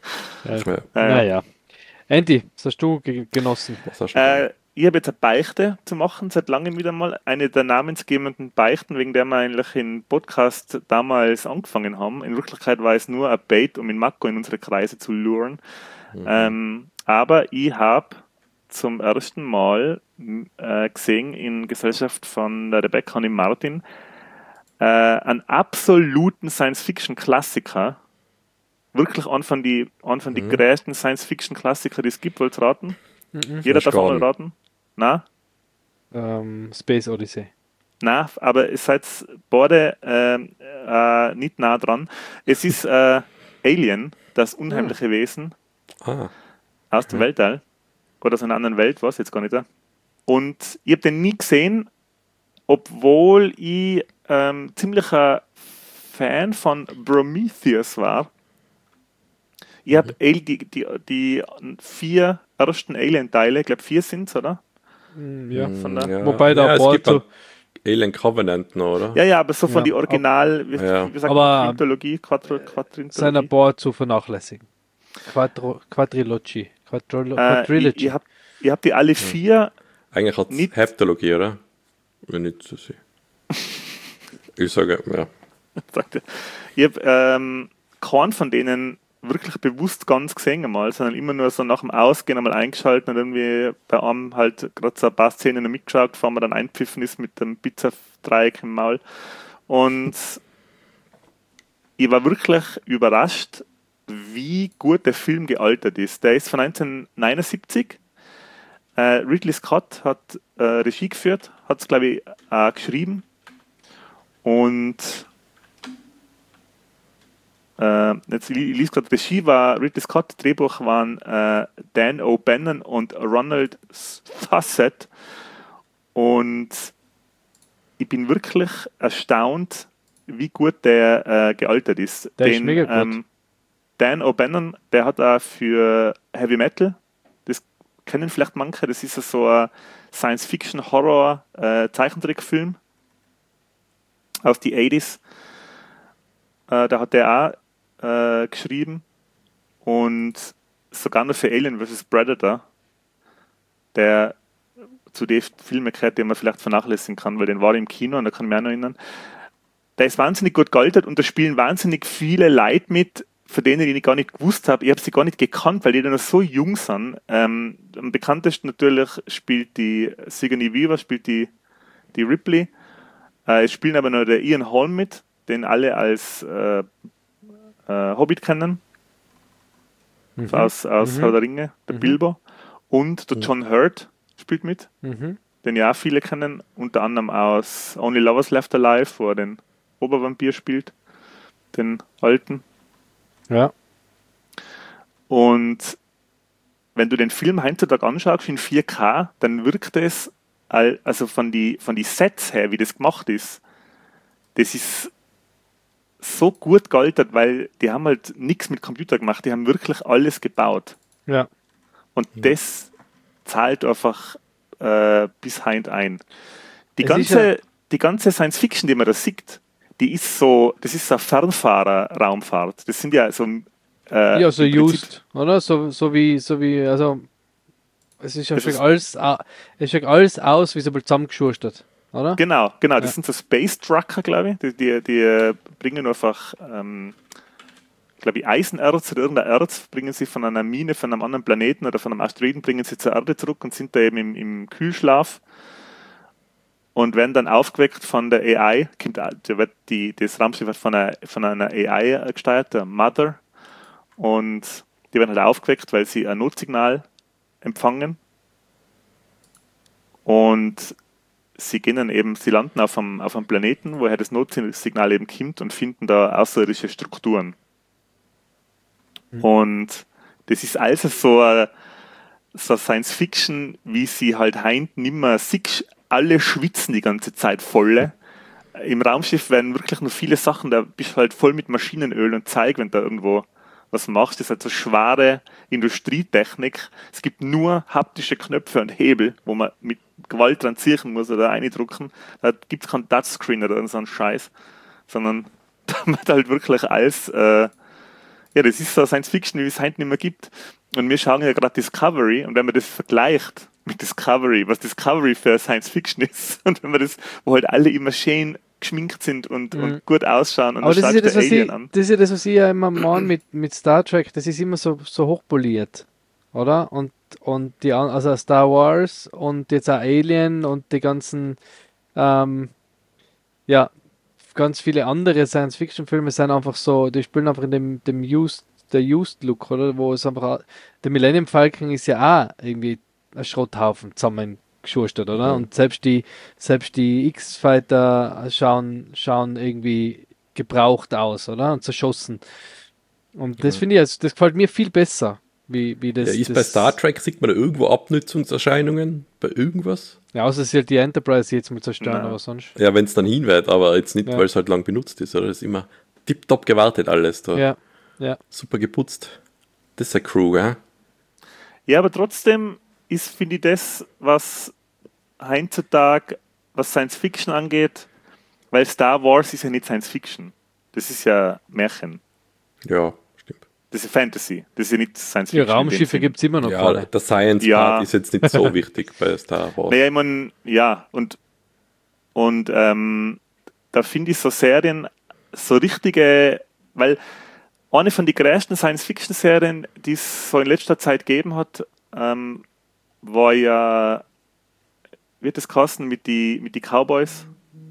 Speaker 1: Ja.
Speaker 3: Ja.
Speaker 1: Naja. Andy, was hast du ge- genossen?
Speaker 3: Was hast du
Speaker 2: Äh, ich habe jetzt eine Beichte zu machen, seit langem wieder mal. Eine der namensgebenden Beichten, wegen der wir eigentlich im Podcast damals angefangen haben. In Wirklichkeit war es nur ein Bait, um den Marco in unsere Kreise zu luren.
Speaker 3: Mhm.
Speaker 2: Ähm, aber ich habe zum ersten Mal äh, gesehen, in Gesellschaft von der Rebecca und dem Martin, äh, einen absoluten Science-Fiction-Klassiker. Wirklich einen von die, einen von die
Speaker 3: Mhm.
Speaker 2: größten Science-Fiction-Klassiker, die es gibt. Wollt ihr raten?
Speaker 1: Mhm.
Speaker 2: Jeder darf einmal
Speaker 3: Verstanden.
Speaker 2: raten? Na?
Speaker 1: Ähm, Space Odyssey.
Speaker 2: Na, aber ihr seid beide ähm, äh, nicht nah dran. Es ist äh, Alien, das unheimliche Wesen
Speaker 3: Ah,
Speaker 2: aus dem Weltall. Oder aus einer anderen Welt, was jetzt gar nicht da. Und ich habe den nie gesehen, obwohl ich ähm, ziemlicher Fan von Prometheus war. Ich habe die, die, die vier ersten Alien-Teile, ich glaube vier sind es, oder?
Speaker 1: Mm, Ja.
Speaker 2: Von der,
Speaker 3: ja.
Speaker 1: Wobei da
Speaker 3: ja,
Speaker 1: ein
Speaker 3: es
Speaker 1: paar
Speaker 3: gibt
Speaker 1: zu-
Speaker 3: ein Alien Covenant noch, oder?
Speaker 2: Ja, ja, aber so von
Speaker 1: Ja,
Speaker 2: die Original, wie,
Speaker 3: ja.
Speaker 2: wie sagt
Speaker 1: Aber-
Speaker 2: man, Quintologie, Quattro,
Speaker 1: Sein ein
Speaker 2: Quadrintologie.
Speaker 1: paar zu vernachlässigen. Quattro, Quadrilogy. Quadrilo,
Speaker 2: Äh,
Speaker 1: Quadrilogy.
Speaker 2: ich ich habe ich hab die alle vier,
Speaker 3: Eigentlich hat es
Speaker 2: Nicht-
Speaker 3: Heftologie, oder? Wenn nicht so sehe. Ich sage, ja.
Speaker 2: sagt er, ich habe ähm, keinen von denen wirklich bewusst ganz gesehen einmal, sondern immer nur so nach dem Ausgehen einmal eingeschaltet und irgendwie bei einem halt gerade so ein paar Szenen mitgeschaut, bevor man dann einpfiffen ist mit dem Pizza-Dreieck im Maul. Und ich war wirklich überrascht, wie gut der Film gealtert ist. Der ist von neunzehnhundertneunundsiebzig. Äh, Ridley Scott hat äh, Regie geführt, hat es, glaube ich, auch geschrieben. Und äh, jetzt ich lese gerade, Regie war Ridley Scott, Drehbuch waren äh, Dan O'Bannon und Ronald Fawcett. Und ich bin wirklich erstaunt, wie gut der äh, gealtert ist.
Speaker 1: Der ist mega gut.
Speaker 2: Ähm, Dan O'Bannon, der hat auch für Heavy Metal, das kennen vielleicht manche, das ist ja so ein Science-Fiction-Horror-Zeichentrickfilm aus die achtziger. Äh, da hat der auch äh, geschrieben und sogar noch für Alien versus Predator, der zu den Filmen gehört, den man vielleicht vernachlässigen kann, weil den war im Kino und da kann ich mich auch noch erinnern. Der ist wahnsinnig gut gealtert und da spielen wahnsinnig viele Leute mit, von denen ich gar nicht gewusst habe. Ich habe sie gar nicht gekannt, weil die dann noch so jung sind. Ähm, am bekanntesten natürlich spielt die Sigourney Weaver, spielt die, die Ripley. Äh, es spielen aber noch der Ian Holm mit, den alle als äh, äh, Hobbit kennen.
Speaker 1: Mhm.
Speaker 2: Aus, aus
Speaker 1: Mhm.
Speaker 2: Herr der Ringe, der
Speaker 1: Mhm.
Speaker 2: Bilbo. Und der John Hurt spielt mit,
Speaker 1: Mhm.
Speaker 2: den ja auch viele kennen, unter anderem aus Only Lovers Left Alive, wo er den Obervampir spielt, den alten.
Speaker 1: Ja.
Speaker 2: Und wenn du den Film heutzutage anschaust in vier K, dann wirkt es, all- also von die, von die Sets her, wie das gemacht ist, das ist so gut gealtert, weil die haben halt nichts mit Computer gemacht, die haben wirklich alles gebaut.
Speaker 1: Ja.
Speaker 2: Und das zahlt einfach äh, bis heint ein. Die
Speaker 1: Es ist
Speaker 2: ganze,
Speaker 1: ja-
Speaker 2: die ganze Science Fiction, die man da sieht, die ist so, das ist so eine Fernfahrer-Raumfahrt. Das sind ja so äh,
Speaker 1: Ja, so
Speaker 2: im Prinzip-
Speaker 1: used, oder? So, so wie, so wie, also, es ist ja
Speaker 2: Das
Speaker 1: schon
Speaker 2: ist-
Speaker 1: alles, au- es schaut alles aus, wie so ein bisschen zusammengeschustert, oder?
Speaker 2: Genau, genau. Das
Speaker 1: Ja.
Speaker 2: sind so Space Trucker, glaube ich. Die, die, die äh, bringen einfach, ähm, glaube ich, Eisenerz oder irgendein Erz, bringen sie von einer Mine, von einem anderen Planeten oder von einem Asteroiden, bringen sie zur Erde zurück und sind da eben im, im Kühlschlaf und werden dann aufgeweckt von der A I. Kommt, da wird die, das Raumschiff wird von einer, von einer A I gesteuert, der Mother. Und die werden halt aufgeweckt, weil sie ein Notsignal empfangen. Und sie gehen dann eben, sie landen auf einem, auf einem Planeten, woher das Notsignal eben kommt und finden da außerirdische Strukturen. Und das ist also so ein, so Science Fiction, wie sie halt heint nimmer siehst, alle schwitzen die ganze Zeit volle. Im Raumschiff werden wirklich nur viele Sachen, da bist du halt voll mit Maschinenöl und Zeug, wenn du da irgendwo was machst. Das ist halt so schwere Industrietechnik. Es gibt nur haptische Knöpfe und Hebel, wo man mit Gewalt dran ziehen muss oder eindrucken. Da gibt es keinen Touchscreen oder so einen Scheiß, sondern da wird halt wirklich alles äh, ja, das ist so Science Fiction, wie es heute nicht mehr gibt. Und wir schauen ja gerade Discovery und wenn man das vergleicht mit Discovery, was Discovery für Science Fiction ist und wenn man das, wo halt alle immer schön geschminkt sind und, mhm. und gut ausschauen und
Speaker 1: aber
Speaker 2: dann
Speaker 1: das ist, ja
Speaker 2: schaust
Speaker 1: das,
Speaker 2: du Alien
Speaker 1: ich,
Speaker 2: an.
Speaker 1: das ist ja das, was ich ja immer meine mit, mit Star Trek, das ist immer so, so hochpoliert, oder? Und, und die, also Star Wars und jetzt auch Alien und die ganzen, ähm, ja, ganz viele andere Science-Fiction-Filme sind einfach so, die spielen einfach in dem, dem Used, der Used-Look, oder? Wo es einfach, der Millennium Falcon ist ja auch irgendwie ein Schrotthaufen zusammengeschustert, oder?
Speaker 3: Mhm.
Speaker 1: Und selbst die, selbst die X-Fighter schauen, schauen irgendwie gebraucht aus, oder? Und zerschossen. Und das
Speaker 3: Ja.
Speaker 1: finde ich, also, das gefällt mir viel besser, wie, wie das.
Speaker 3: Ja, ist
Speaker 1: das,
Speaker 3: bei Star Trek, sieht man da irgendwo Abnutzungserscheinungen? Bei irgendwas?
Speaker 1: Ja, außer sie halt die Enterprise jetzt mal zerstören,
Speaker 2: Nein.
Speaker 1: aber sonst.
Speaker 3: Ja, wenn es dann hinweit, aber jetzt nicht,
Speaker 1: Ja.
Speaker 3: weil es halt lang benutzt ist, oder? Das ist immer tipptopp gewartet alles da.
Speaker 1: Ja, ja.
Speaker 3: Super geputzt. Das ist eine Crew, gell?
Speaker 2: Ja, aber trotzdem ist, finde ich, das, was heutzutage, was Science Fiction angeht, weil Star Wars ist ja nicht Science Fiction. Das ist ja Märchen.
Speaker 3: Ja, stimmt.
Speaker 2: Das ist Fantasy. Das ist ja nicht Science
Speaker 1: Ja,
Speaker 2: Fiction. in dem
Speaker 1: Raumschiffe
Speaker 2: Sinn.
Speaker 1: gibt es immer noch
Speaker 3: Ja,
Speaker 1: keine.
Speaker 3: der Science-Part
Speaker 2: Ja.
Speaker 3: ist jetzt nicht so wichtig bei Star Wars.
Speaker 2: Naja, ich meine, ja, und, und ähm, da finde ich so Serien so richtige, weil eine von den größten Science-Fiction-Serien, die es so in letzter Zeit gegeben hat, ähm, war ja, wird das kosten mit die, mit die Cowboys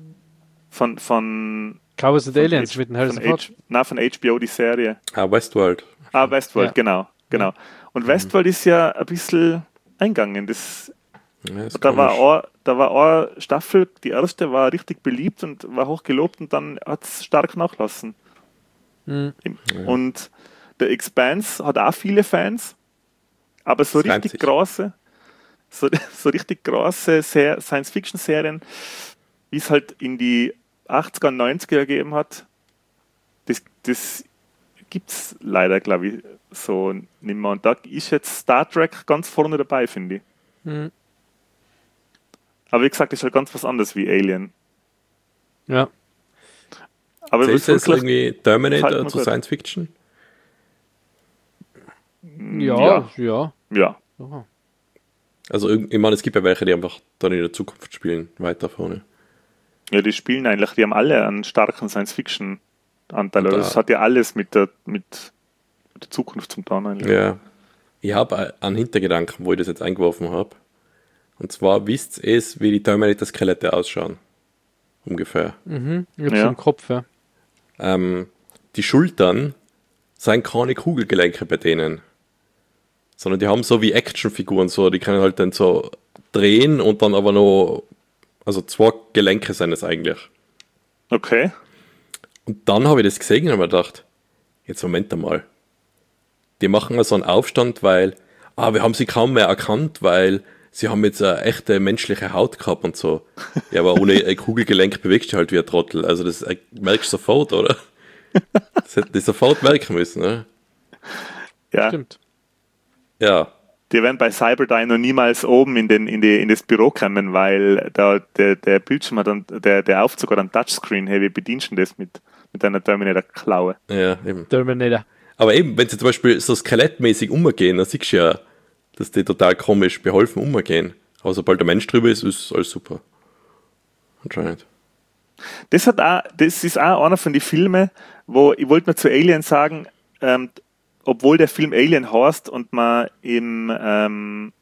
Speaker 2: von, von,
Speaker 1: Cowboys and
Speaker 2: von
Speaker 1: Aliens
Speaker 2: H-
Speaker 1: mit dem
Speaker 2: von,
Speaker 1: Harrison
Speaker 2: H-
Speaker 1: Ford.
Speaker 2: na, von H B O, die Serie.
Speaker 3: Ah, Westworld.
Speaker 2: Ah, Westworld,
Speaker 1: Ja.
Speaker 2: genau, genau. Und Westworld ist ja ein bisschen eingegangen. Das,
Speaker 3: Ja, ist
Speaker 2: da, war
Speaker 3: komisch.
Speaker 2: eine, da war eine Staffel, die erste war richtig beliebt und war hoch gelobt und dann hat es stark nachlassen.
Speaker 1: Mhm.
Speaker 2: Und der Expanse hat auch viele Fans, aber so
Speaker 3: Das reimt
Speaker 2: richtig
Speaker 3: sich.
Speaker 2: große, so, so richtig große Ser- Science-Fiction-Serien, wie es halt in die achtziger und neunziger gegeben hat, das, das gibt es leider, glaube ich, so nicht mehr. Und da ist jetzt Star Trek ganz vorne dabei, finde ich.
Speaker 1: Mhm.
Speaker 2: Aber wie gesagt, ist halt ganz was anderes wie Alien.
Speaker 1: Ja.
Speaker 2: Aber
Speaker 3: Zählt
Speaker 2: es
Speaker 3: das
Speaker 2: wirklich-
Speaker 3: irgendwie
Speaker 2: gefällt
Speaker 3: Terminator
Speaker 2: mir
Speaker 3: zu
Speaker 2: gut.
Speaker 3: Science Fiction?
Speaker 1: Ja, ja.
Speaker 2: ja.
Speaker 1: ja.
Speaker 3: Also, irgend- ich meine, es gibt ja welche, die einfach dann in der Zukunft spielen, weiter vorne.
Speaker 2: Ja, die spielen eigentlich, die haben alle einen starken Science-Fiction-Anteil.
Speaker 3: Und
Speaker 2: Also
Speaker 3: da-
Speaker 2: das hat ja alles mit der, mit der Zukunft zum tun eigentlich.
Speaker 3: Ja. Ich habe einen Hintergedanken, wo ich das jetzt eingeworfen habe. Und zwar wisst ihr es, wie die Terminator-Skelette ausschauen. Ungefähr.
Speaker 1: Mhm. Ich hab's
Speaker 2: Ja.
Speaker 1: im Kopf, ja.
Speaker 3: Ähm, die Schultern sind keine Kugelgelenke bei denen. Sondern die haben so wie Actionfiguren, so, die können halt dann so drehen und dann aber noch, also zwei Gelenke sind es eigentlich.
Speaker 2: Okay.
Speaker 3: Und dann habe ich das gesehen und habe mir gedacht, jetzt Moment einmal. Die machen so einen Aufstand, weil, ah, wir haben sie kaum mehr erkannt, weil sie haben jetzt eine echte menschliche Haut gehabt und so. Ja, aber ohne ein Kugelgelenk bewegst du dich halt wie ein Trottel. Also das äh, merkst du sofort, oder? Das hätte ich sofort merken müssen, ne?
Speaker 2: Ja.
Speaker 1: Stimmt.
Speaker 3: Ja,
Speaker 2: Die werden bei Cyberdyne noch niemals oben in, den, in, die, in das Büro kommen, weil da, der, der Bildschirm hat dann, der, der Aufzug hat einen Touchscreen. Hey, wie bedienst du das mit, mit einer Terminator-Klaue?
Speaker 3: ja, eben.
Speaker 1: Terminator.
Speaker 3: Aber eben, wenn sie zum Beispiel so skelettmäßig umgehen, dann siehst du ja, dass die total komisch beholfen umgehen. Aber sobald der Mensch drüber ist, ist alles super. Anscheinend.
Speaker 2: Das, hat auch, das ist auch einer von den Filmen, wo ich wollte nur zu Alien sagen, ähm, obwohl der Film Alien heißt und man eben, ähm,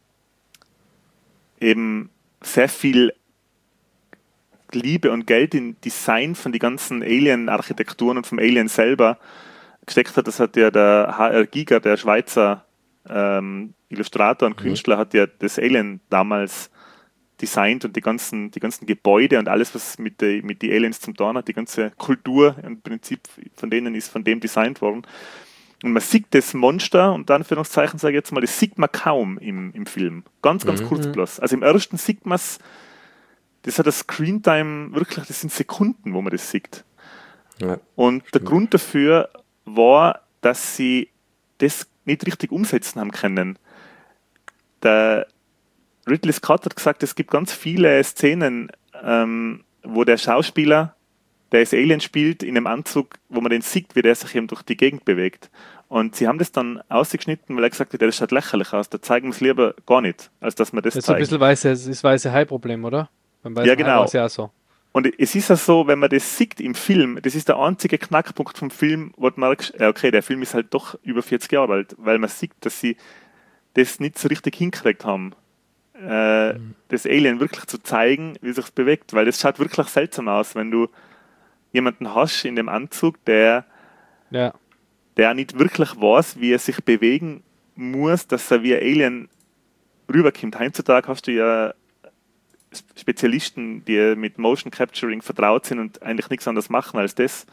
Speaker 2: eben sehr viel Liebe und Geld in Design von den ganzen Alien-Architekturen und vom Alien selber gesteckt hat, das hat ja der H R. Giger, der Schweizer ähm, Illustrator und Künstler, hat ja das Alien damals designt und die ganzen, die ganzen Gebäude und alles, was mit den mit die Aliens zum tun hat, die ganze Kultur im Prinzip von denen ist von dem designt worden. Und man sieht das Monster, und dann für Anführungszeichen sage ich jetzt mal, das sieht man kaum im, im Film. Ganz, ganz
Speaker 3: Mhm.
Speaker 2: kurz bloß. Also im ersten sieht man es, das hat das Screentime wirklich, das sind Sekunden, wo man das sieht.
Speaker 3: Ja.
Speaker 2: Und der Grund dafür war, dass sie das nicht richtig umsetzen haben können. Der Ridley Scott hat gesagt, es gibt ganz viele Szenen, ähm, wo der Schauspieler der als Alien spielt, in einem Anzug, wo man den sieht, wie der sich eben durch die Gegend bewegt. Und sie haben das dann ausgeschnitten, weil er gesagt hat, ja, das schaut lächerlich aus, da zeigen wir es lieber gar nicht, als dass wir das,
Speaker 1: Das ist so ein
Speaker 2: zeigen.
Speaker 1: bisschen weiße, das ist weiße Hai-Problem, oder? Beim weißen
Speaker 2: Ja, genau.
Speaker 1: Hai war es ja auch so.
Speaker 2: Und es ist ja so, wenn man das sieht im Film, das ist der einzige Knackpunkt vom Film, wo du merkst, ja, okay, der Film ist halt doch über vierzig Jahre alt, weil man sieht, dass sie das nicht so richtig hingekriegt haben, äh, mhm. das Alien wirklich zu zeigen, wie sich es bewegt, weil das schaut wirklich seltsam aus, wenn du jemanden hast in dem Anzug, der,
Speaker 1: ja.
Speaker 2: der nicht wirklich weiß, wie er sich bewegen muss, dass er wie ein Alien rüberkommt. Heutzutage hast du ja Spezialisten, die mit Motion Capturing vertraut sind und eigentlich nichts anderes machen als das.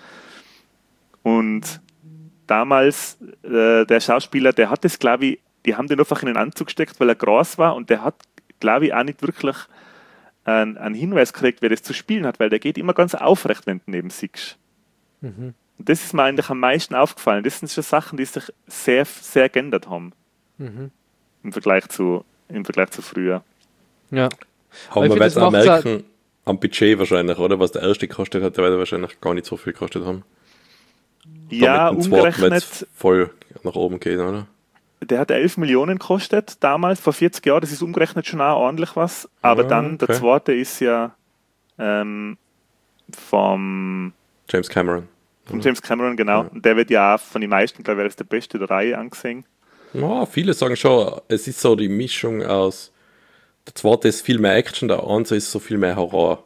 Speaker 2: Und damals, äh, der Schauspieler, der hat das, glaube ich, die haben den einfach in den Anzug gesteckt, weil er groß war und der hat, glaube ich, auch nicht wirklich einen, einen Hinweis gekriegt, wer das zu spielen hat, weil der geht immer ganz aufrecht, wenn du neben siehst. Mhm. Und das ist mir eigentlich am meisten aufgefallen. Das sind schon Sachen, die sich sehr, sehr geändert haben. Mhm. Im Vergleich zu, im Vergleich zu früher.
Speaker 1: Ja.
Speaker 3: Haben wir jetzt auch merken, am Budget wahrscheinlich, oder? Was der erste gekostet hat, der wird wahrscheinlich gar nicht so viel gekostet haben.
Speaker 2: Ja, umgerechnet.
Speaker 3: Voll nach oben gehen, oder?
Speaker 2: Der hat elf Millionen gekostet, damals, vor vierzig Jahren. Das ist umgerechnet schon auch ordentlich was. Aber ja, dann, okay. Der zweite ist ja ähm, vom
Speaker 3: James Cameron.
Speaker 2: Vom James Cameron, genau. Ja. Und der wird ja auch von den meisten, glaube ich, als der beste der Reihe angesehen.
Speaker 3: Ja, viele sagen schon, es ist so die Mischung aus, der zweite ist viel mehr Action, der andere ist so viel mehr Horror.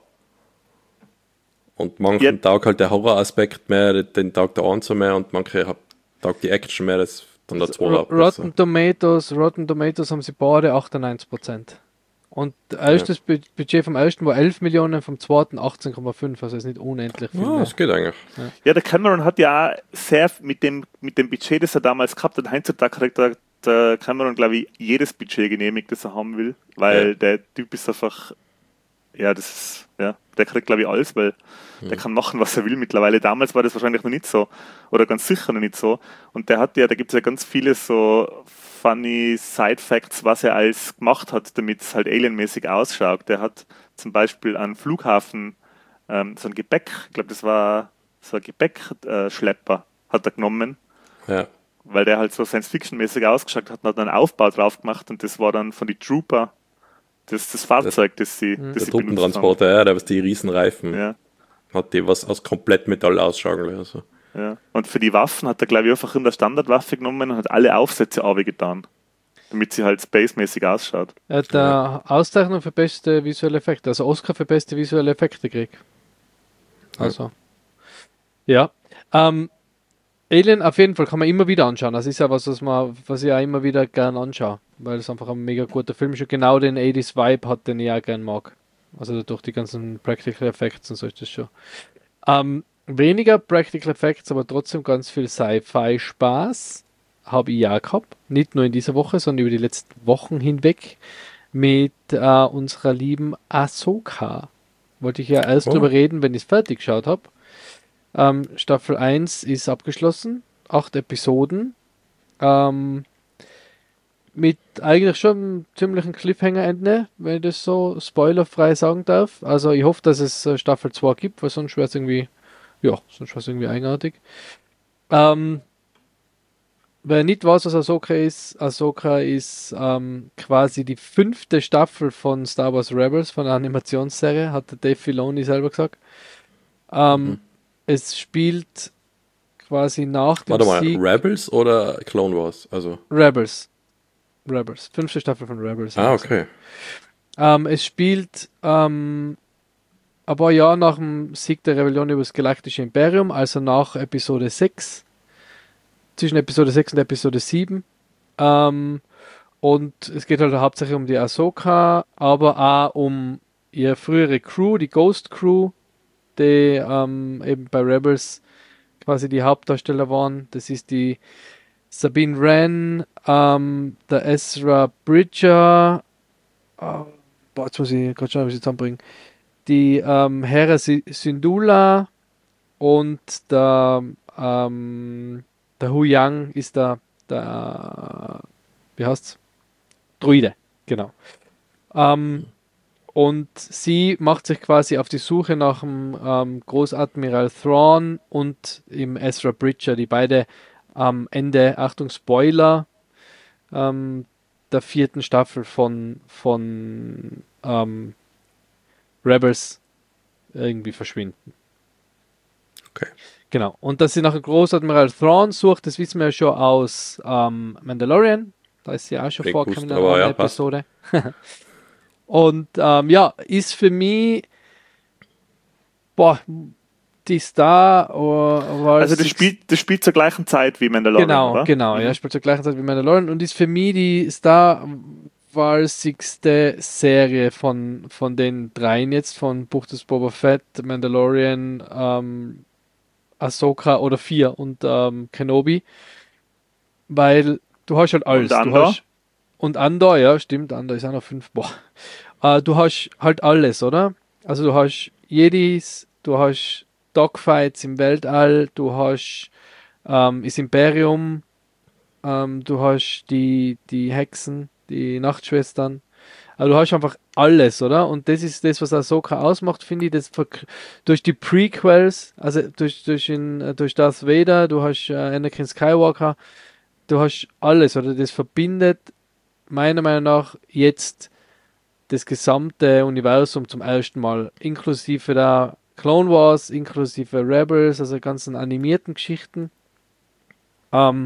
Speaker 3: Und manchen ja. taugt halt der Horroraspekt mehr, den taugt der andere mehr und manche taugt die Action mehr, das dann der zweite.
Speaker 1: Rotten Tomatoes, Rotten Tomatoes haben sie beide achtundneunzig Prozent. Und das ja. Budget vom ersten war elf Millionen, vom zweiten achtzehn Komma fünf, also ist nicht unendlich viel.
Speaker 3: Ja, das geht eigentlich.
Speaker 2: Ja. ja, der Cameron hat ja auch sehr mit dem, mit dem Budget, das er damals gehabt hat, heutzutage kriegt der, der Cameron, glaube ich, jedes Budget genehmigt, das er haben will, weil ja. der Typ ist einfach, ja, das ist, ja, der kriegt, glaube ich, alles, weil mhm. der kann machen, was er will mittlerweile. Damals war das wahrscheinlich noch nicht so, oder ganz sicher noch nicht so. Und der hat ja, da gibt es ja ganz viele so funny Side-Facts, was er alles gemacht hat, damit es halt alienmäßig ausschaut. Der hat zum Beispiel an Flughafen ähm, so ein Gepäck, ich glaube, das war so ein Gepäckschlepper, hat er genommen.
Speaker 3: Ja.
Speaker 2: Weil der halt so Science-Fiction-mäßig ausgeschaut hat und hat einen Aufbau drauf gemacht und das war dann von den Trooper das, das Fahrzeug, das, das sie, das
Speaker 3: der
Speaker 2: sie
Speaker 3: Truppentransporter, ja, der was die Riesenreifen
Speaker 2: ja.
Speaker 3: hat, die was aus komplett Metall ausschauen lassen.
Speaker 2: Ja. Und für die Waffen hat er, glaube ich, einfach in der Standardwaffe genommen und hat alle Aufsätze runtergetan, damit sie halt spacemäßig ausschaut.
Speaker 1: Er hat eine Auszeichnung für beste visuelle Effekte, also Oscar für beste visuelle Effekte gekriegt. Also, ja. ja. Ähm, Alien auf jeden Fall kann man immer wieder anschauen. Das ist ja was, was, man, was ich auch immer wieder gern anschaue, weil es einfach ein mega guter Film ist und genau den achtziger Vibe hat, den ich auch gern mag. Also durch die ganzen Practical Effects und so ist das schon. Ähm, weniger Practical Effects, aber trotzdem ganz viel Sci-Fi-Spaß habe ich ja gehabt. Nicht nur in dieser Woche, sondern über die letzten Wochen hinweg mit äh, unserer lieben Ahsoka. Wollte ich ja erst oh. drüber reden, wenn ich es fertig geschaut habe. Ähm, Staffel eins ist abgeschlossen. Acht Episoden. Ähm, mit eigentlich schon einem ziemlichen Cliffhanger-Ende, wenn ich das so spoilerfrei sagen darf. Also ich hoffe, dass es äh, Staffel zwei gibt, weil sonst wäre es irgendwie, ja, sonst wäre es irgendwie eigenartig. Ähm, wer nicht weiß, was Ahsoka ist, Ahsoka ist ähm, quasi die fünfte Staffel von Star Wars Rebels, von der Animationsserie, hat der Dave Filoni selber gesagt. Ähm, mhm. Es spielt quasi nach dem
Speaker 3: Warte mal,
Speaker 1: Sieg
Speaker 3: Rebels oder Clone Wars? Also
Speaker 1: Rebels. Rebels. Fünfte Staffel von Rebels.
Speaker 3: Ah, okay.
Speaker 1: Ähm, es spielt ähm, ein paar Jahre nach dem Sieg der Rebellion über das Galaktische Imperium, also nach Episode sechs. Zwischen Episode sechs und Episode sieben. Ähm, und es geht halt hauptsächlich um die Ahsoka, aber auch um ihre frühere Crew, die Ghost Crew, die ähm, eben bei Rebels quasi die Hauptdarsteller waren. Das ist die Sabine Wren, ähm, der Ezra Bridger, oh, boah, jetzt muss ich gerade schauen, ob ich sie zusammenbringen, die ähm, Hera Syndulla und der, ähm, der Hu Yang ist der, der wie heißt's? Druide, genau. Ähm, und sie macht sich quasi auf die Suche nach dem ähm, Großadmiral Thrawn und im Ezra Bridger, die beide am Ende, Achtung, Spoiler, ähm, der vierten Staffel von, von ähm, Rebels irgendwie verschwinden.
Speaker 3: Okay.
Speaker 1: Genau. Und dass sie nach dem Großadmiral Thrawn sucht, das wissen wir ja schon aus ähm, Mandalorian. Da ist sie auch schon
Speaker 3: Nicht
Speaker 1: vorgekommen
Speaker 3: gewusst,
Speaker 1: in einer
Speaker 3: aber ja,
Speaker 1: Episode. Und ähm, ja, ist für mich boah, die Star oder
Speaker 2: Also das spielt, das spielt zur gleichen Zeit wie Mandalorian,
Speaker 1: genau,
Speaker 2: oder?
Speaker 1: genau,
Speaker 2: Mhm.
Speaker 1: ja, spielt zur gleichen Zeit wie Mandalorian und ist für mich die Star-Warsigste Serie von, von den dreien jetzt, von Buch des Boba Fett, Mandalorian, ähm, Ahsoka oder vier und ähm, Kenobi, weil du hast halt alles.
Speaker 2: Und
Speaker 1: Du
Speaker 2: Andor?
Speaker 1: hast, und Andor, ja, stimmt, Andor ist auch noch fünf. Boah. Äh, du hast halt alles, oder? Also du hast Jedis, du hast Dogfights im Weltall, du hast ähm, das Imperium, ähm, du hast die, die Hexen, die Nachtschwestern. Also du hast einfach alles, oder? Und das ist das, was Ahsoka ausmacht, finde ich, das verk- durch die Prequels, also durch, durch, in, äh, durch Darth Vader, du hast äh, Anakin Skywalker, du hast alles, oder? Das verbindet meiner Meinung nach jetzt das gesamte Universum zum ersten Mal, inklusive der Clone Wars, inklusive Rebels, also ganzen animierten Geschichten. Ähm,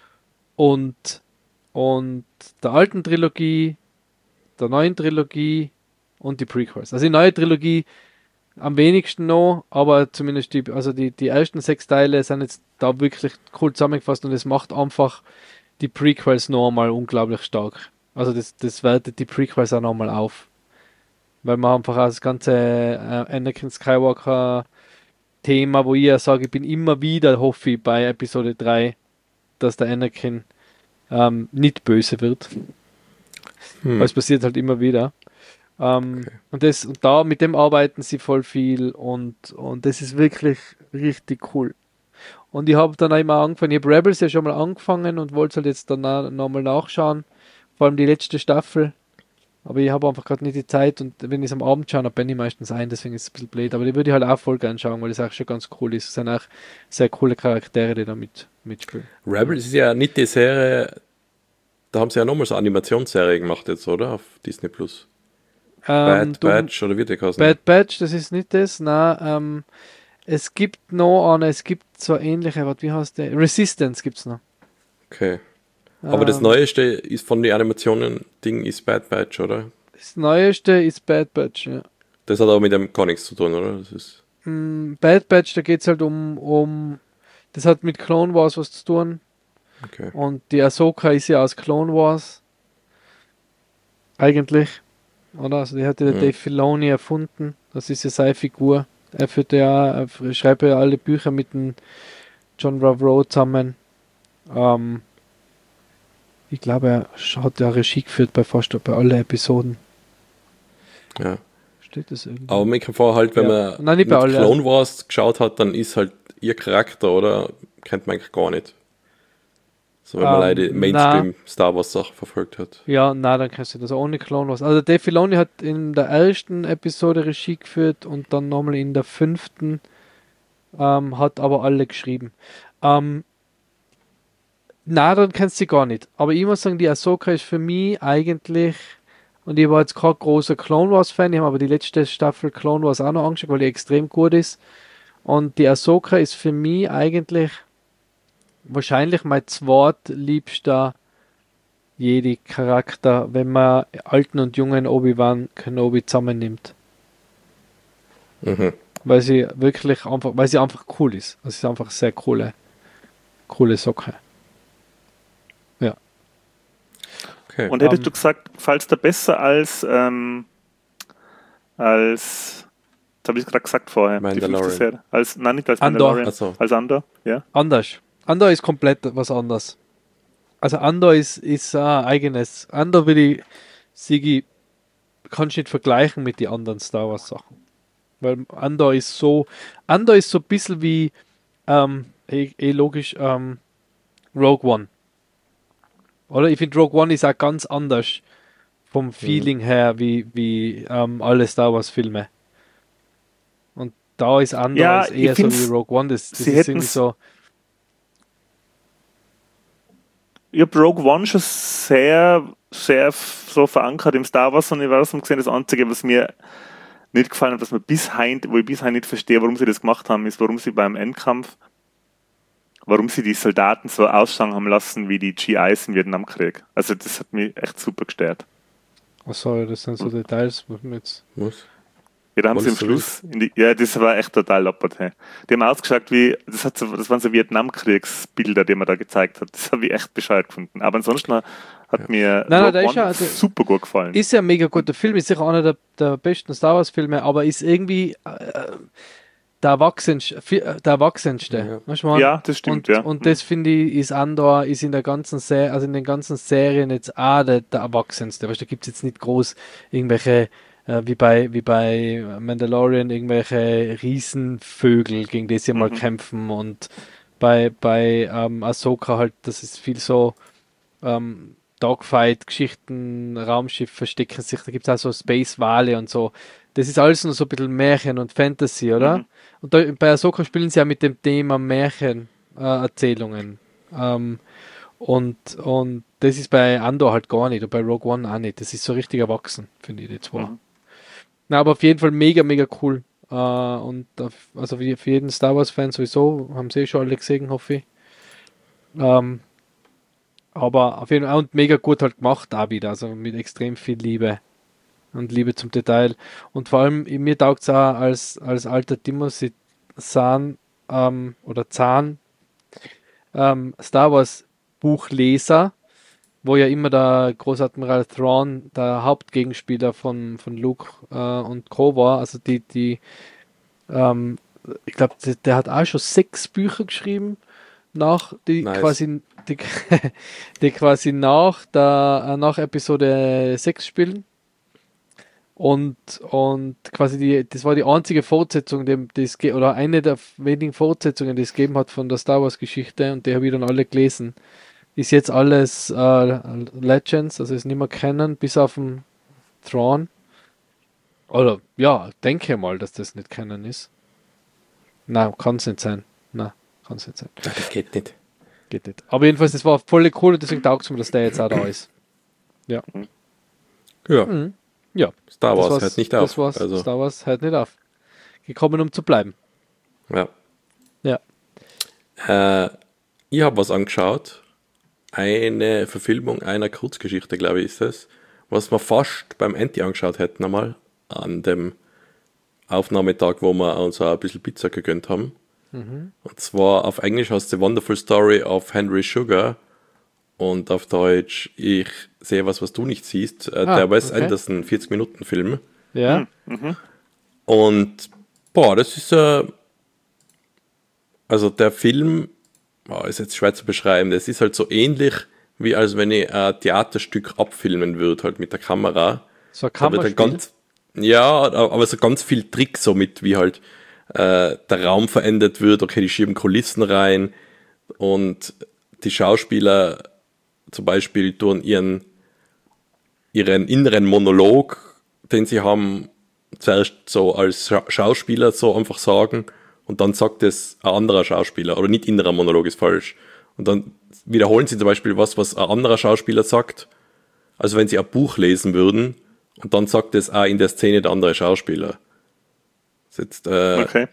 Speaker 1: und, und der alten Trilogie, der neuen Trilogie und die Prequels. Also die neue Trilogie am wenigsten noch, aber zumindest die, also die, die ersten sechs Teile sind jetzt da wirklich cool zusammengefasst und es macht einfach die Prequels noch einmal unglaublich stark. Also das, das wertet die Prequels auch noch mal auf. Weil man einfach auch das ganze äh, Anakin Skywalker Thema, wo ich ja sage, ich bin immer wieder, hoffe ich, bei Episode drei, dass der Anakin ähm, nicht böse wird.
Speaker 3: Hm.
Speaker 1: Weil es passiert halt immer wieder. Ähm,
Speaker 3: Okay.
Speaker 1: und, das, und da mit dem arbeiten sie voll viel und, und das ist wirklich richtig cool. Und ich habe dann auch immer angefangen, ich habe Rebels ja schon mal angefangen und wollte halt jetzt dann nochmal nachschauen, vor allem die letzte Staffel. Aber ich habe einfach gerade nicht die Zeit und wenn ich es am Abend schaue, dann bin ich meistens ein, deswegen ist es ein bisschen blöd. Aber die würde ich halt auch voll gerne schauen, weil das auch schon ganz cool ist. Es sind auch sehr coole Charaktere, die da mit, mitspielen.
Speaker 3: Rebels ist ja nicht die Serie, da haben sie ja nochmal so eine Animationsserie gemacht jetzt, oder? Auf Disney Plus.
Speaker 1: Ähm,
Speaker 3: Bad
Speaker 1: du,
Speaker 3: Batch oder wie die heißen?
Speaker 1: Bad Batch, das ist nicht das. Nein, ähm, es gibt noch eine, es gibt so ähnliche, was, wie heißt der? Resistance gibt es noch.
Speaker 3: Okay. Aber das
Speaker 1: Ähm,
Speaker 3: Neueste ist von den Animationen-Ding ist Bad Batch, oder?
Speaker 1: Das Neueste ist Bad Batch, ja.
Speaker 3: Das hat aber mit dem gar nichts zu tun, oder? Das ist
Speaker 1: Mm, Bad Batch, da geht es halt um, um, das hat mit Clone Wars was zu tun.
Speaker 3: okay.
Speaker 1: Und die Ahsoka ist ja aus Clone Wars. Eigentlich. Oder? Also die hat ja der
Speaker 3: Mhm.
Speaker 1: Dave Filoni erfunden. Das ist ja seine Figur. Er führt ja, er schreibt ja alle Bücher mit dem John Favreau zusammen. Ähm, ich glaube, er hat ja Regie geführt bei fast bei allen Episoden.
Speaker 3: Ja.
Speaker 1: Steht das irgendwie?
Speaker 3: Aber mir kommt vor, halt, wenn
Speaker 1: Ja.
Speaker 3: man
Speaker 1: Nein, nicht bei
Speaker 3: mit
Speaker 1: allen.
Speaker 3: Clone Wars geschaut hat, dann ist halt ihr Charakter, oder? Kennt man eigentlich gar nicht. So, wenn man
Speaker 1: Ähm,
Speaker 3: leider Mainstream Star Wars Sachen verfolgt hat.
Speaker 1: Ja, na, dann kannst du das ohne Clone Wars. Also Dave Filoni hat in der ersten Episode Regie geführt und dann nochmal in der fünften, ähm, hat aber alle geschrieben. Ähm, na, dann kennst du sie gar nicht. Aber ich muss sagen, die Ahsoka ist für mich eigentlich, und ich war jetzt kein großer Clone Wars Fan, ich habe aber die letzte Staffel Clone Wars auch noch angeschaut, weil die extrem gut ist. Und die Ahsoka ist für mich eigentlich wahrscheinlich mein zweitliebster Jedi-Charakter, wenn man alten und jungen Obi-Wan Kenobi zusammennimmt.
Speaker 3: Mhm.
Speaker 1: Weil sie wirklich einfach, weil sie einfach cool ist. Also sie ist einfach eine sehr coole, coole Socke. Ja.
Speaker 3: Okay.
Speaker 2: Und hättest
Speaker 1: Ähm,
Speaker 2: du gesagt, gefällt dir besser als, ähm, als, das habe ich gerade gesagt vorher, die fünfte
Speaker 3: Mandalorian.
Speaker 2: Serie. Als, nein, nicht als
Speaker 1: Andor.
Speaker 2: Mandalorian,
Speaker 3: Ach so.
Speaker 2: als Andor, ja.
Speaker 1: Anders. Andor ist komplett was anderes. Also Andor ist, ist ein eigenes. Andor will ich, Sigi, kannst du nicht vergleichen mit den anderen Star Wars Sachen. Weil Andor ist so, Andor ist so ein bisschen wie, ähm, eh, eh logisch, ähm, Rogue One. Oder? Ich finde Rogue One ist auch ganz anders vom Feeling her wie, wie ähm, alle Star Wars Filme. Und da ist Andor
Speaker 2: Ja,
Speaker 1: ist eher
Speaker 2: ich
Speaker 1: so
Speaker 2: find's-
Speaker 1: wie Rogue One, das, das
Speaker 2: sie
Speaker 1: ist irgendwie
Speaker 2: hätten's-
Speaker 1: so,
Speaker 2: Ich habe Rogue One schon sehr, sehr f- so verankert im Star Wars-Universum gesehen. Das Einzige, was mir nicht gefallen hat, was mir bis heint, wo ich bis heint nicht verstehe, warum sie das gemacht haben, ist, warum sie beim Endkampf, warum sie die Soldaten so ausschauen haben lassen wie die G Is im Vietnamkrieg. Also das hat mich echt super gestört.
Speaker 1: was soll das sind so Details, was mir jetzt
Speaker 3: Muss.
Speaker 2: Ja, da haben sie am
Speaker 3: Wolltest du
Speaker 2: Schluss, in die, ja, das war echt total loppert. Hey. Die haben ausgeschaut wie, das, hat so, das waren so Vietnamkriegsbilder, die man da gezeigt hat. Das habe ich echt bescheuert gefunden. Aber ansonsten hat mir
Speaker 1: Nein, nein, der
Speaker 2: Rogue
Speaker 1: ist ja-
Speaker 2: One
Speaker 1: der-
Speaker 2: super gut gefallen.
Speaker 1: ist ja ein mega guter Film, ist sicher einer der, der besten Star Wars Filme, aber ist irgendwie äh, der erwachsenste, fi- äh, der erwachsenste.
Speaker 3: Ja.
Speaker 1: Weißt du, man?
Speaker 2: Ja, das stimmt,
Speaker 1: und,
Speaker 2: ja.
Speaker 1: Und das finde ich, ist Andor, ist in der ganzen Serie, also in den ganzen Serien jetzt auch der, der erwachsenste. Weißt du, da gibt es jetzt nicht groß irgendwelche, äh, wie bei, wie bei Mandalorian, irgendwelche Riesenvögel, gegen die sie mal
Speaker 2: Mhm.
Speaker 1: kämpfen, und bei, bei ähm, Ahsoka halt, das ist viel so, ähm, Dogfight-Geschichten, Raumschiff verstecken sich, da gibt es auch so Space-Wale und so. Das ist alles nur so ein bisschen Märchen und Fantasy, oder?
Speaker 2: Mhm.
Speaker 1: Und da, bei Ahsoka spielen sie ja mit dem Thema Märchen, äh, Erzählungen. Ähm, und, und das ist bei Andor halt gar nicht und bei Rogue One auch nicht. Das ist so richtig erwachsen, finde ich, die zwei.
Speaker 2: Mhm.
Speaker 1: Na, aber auf jeden Fall mega, mega cool. Äh, und auf, also für für jeden Star Wars-Fan sowieso, haben sie eh schon alle gesehen, hoffe ich. Ähm, aber auf jeden Fall und mega gut halt gemacht auch wieder, also mit extrem viel Liebe und Liebe zum Detail. Und vor allem, mir taugt es auch als, als alter Timothy Zahn ähm, oder Zahn ähm, Star Wars Buchleser, wo ja immer der Großadmiral Thrawn der Hauptgegenspieler von, von Luke äh, und Co. war. Also die, die ähm, ich glaube, der, der hat auch schon sechs Bücher geschrieben, nach die
Speaker 3: Nice.
Speaker 1: quasi die, die quasi nach der äh, nach Episode sechs spielen. Und, und quasi die, das war die einzige Fortsetzung, die, die es ge- oder eine der wenigen Fortsetzungen, die es gegeben hat von der Star Wars Geschichte, und die habe ich dann alle gelesen. Ist jetzt alles äh, Legends, also ist nicht mehr kennen, bis auf den Thrawn. Oder ja, denke mal, dass das nicht kennen ist. Nein, kann es nicht sein. Nein, kann es nicht sein.
Speaker 3: Nein, das geht nicht.
Speaker 1: Geht nicht. Aber jedenfalls, das war voll cool und deswegen taugt es mir, dass der jetzt auch da ist.
Speaker 3: Ja,
Speaker 1: Mhm. Ja,
Speaker 3: Star
Speaker 1: das
Speaker 3: Wars
Speaker 1: war's-
Speaker 3: hört nicht
Speaker 1: Das
Speaker 3: auf.
Speaker 1: war's.
Speaker 3: Also,
Speaker 1: Star Wars hört nicht auf. Gekommen, um zu bleiben.
Speaker 3: ja.
Speaker 1: Ja.
Speaker 3: Äh, ich habe was angeschaut. Eine Verfilmung einer Kurzgeschichte, glaube ich, ist es. Was wir fast beim Anti angeschaut hätten einmal. An dem Aufnahmetag, wo wir uns auch ein bisschen Pizza gegönnt haben. Und zwar auf Englisch heißt The Wonderful Story of Henry Sugar. Und auf Deutsch Ich sehe was, was du nicht siehst. Äh,
Speaker 1: Ah,
Speaker 3: der Wes
Speaker 1: okay.
Speaker 3: Anderson vierzig-Minuten-Film.
Speaker 1: Ja.
Speaker 3: Und boah, das ist äh, also der Film, oh, ist jetzt schwer zu beschreiben, das ist halt so ähnlich, wie als wenn ich ein Theaterstück abfilmen würde, halt mit der Kamera.
Speaker 1: So ein
Speaker 3: Da wird
Speaker 1: Kammerspiel.
Speaker 3: dann ganz, ja, aber so ganz viel Trick so mit, wie halt äh, der Raum verändert wird, okay, die schieben Kulissen rein und die Schauspieler zum Beispiel tun ihren, ihren inneren Monolog, den sie haben, zuerst so als Scha Schauspieler so einfach sagen und dann sagt es ein anderer Schauspieler, oder nicht innerer Monolog ist falsch. Und dann wiederholen sie zum Beispiel was, was ein anderer Schauspieler sagt, also wenn sie ein Buch lesen würden und dann sagt es auch in der Szene der andere Schauspieler. Das ist jetzt, äh,
Speaker 2: Okay.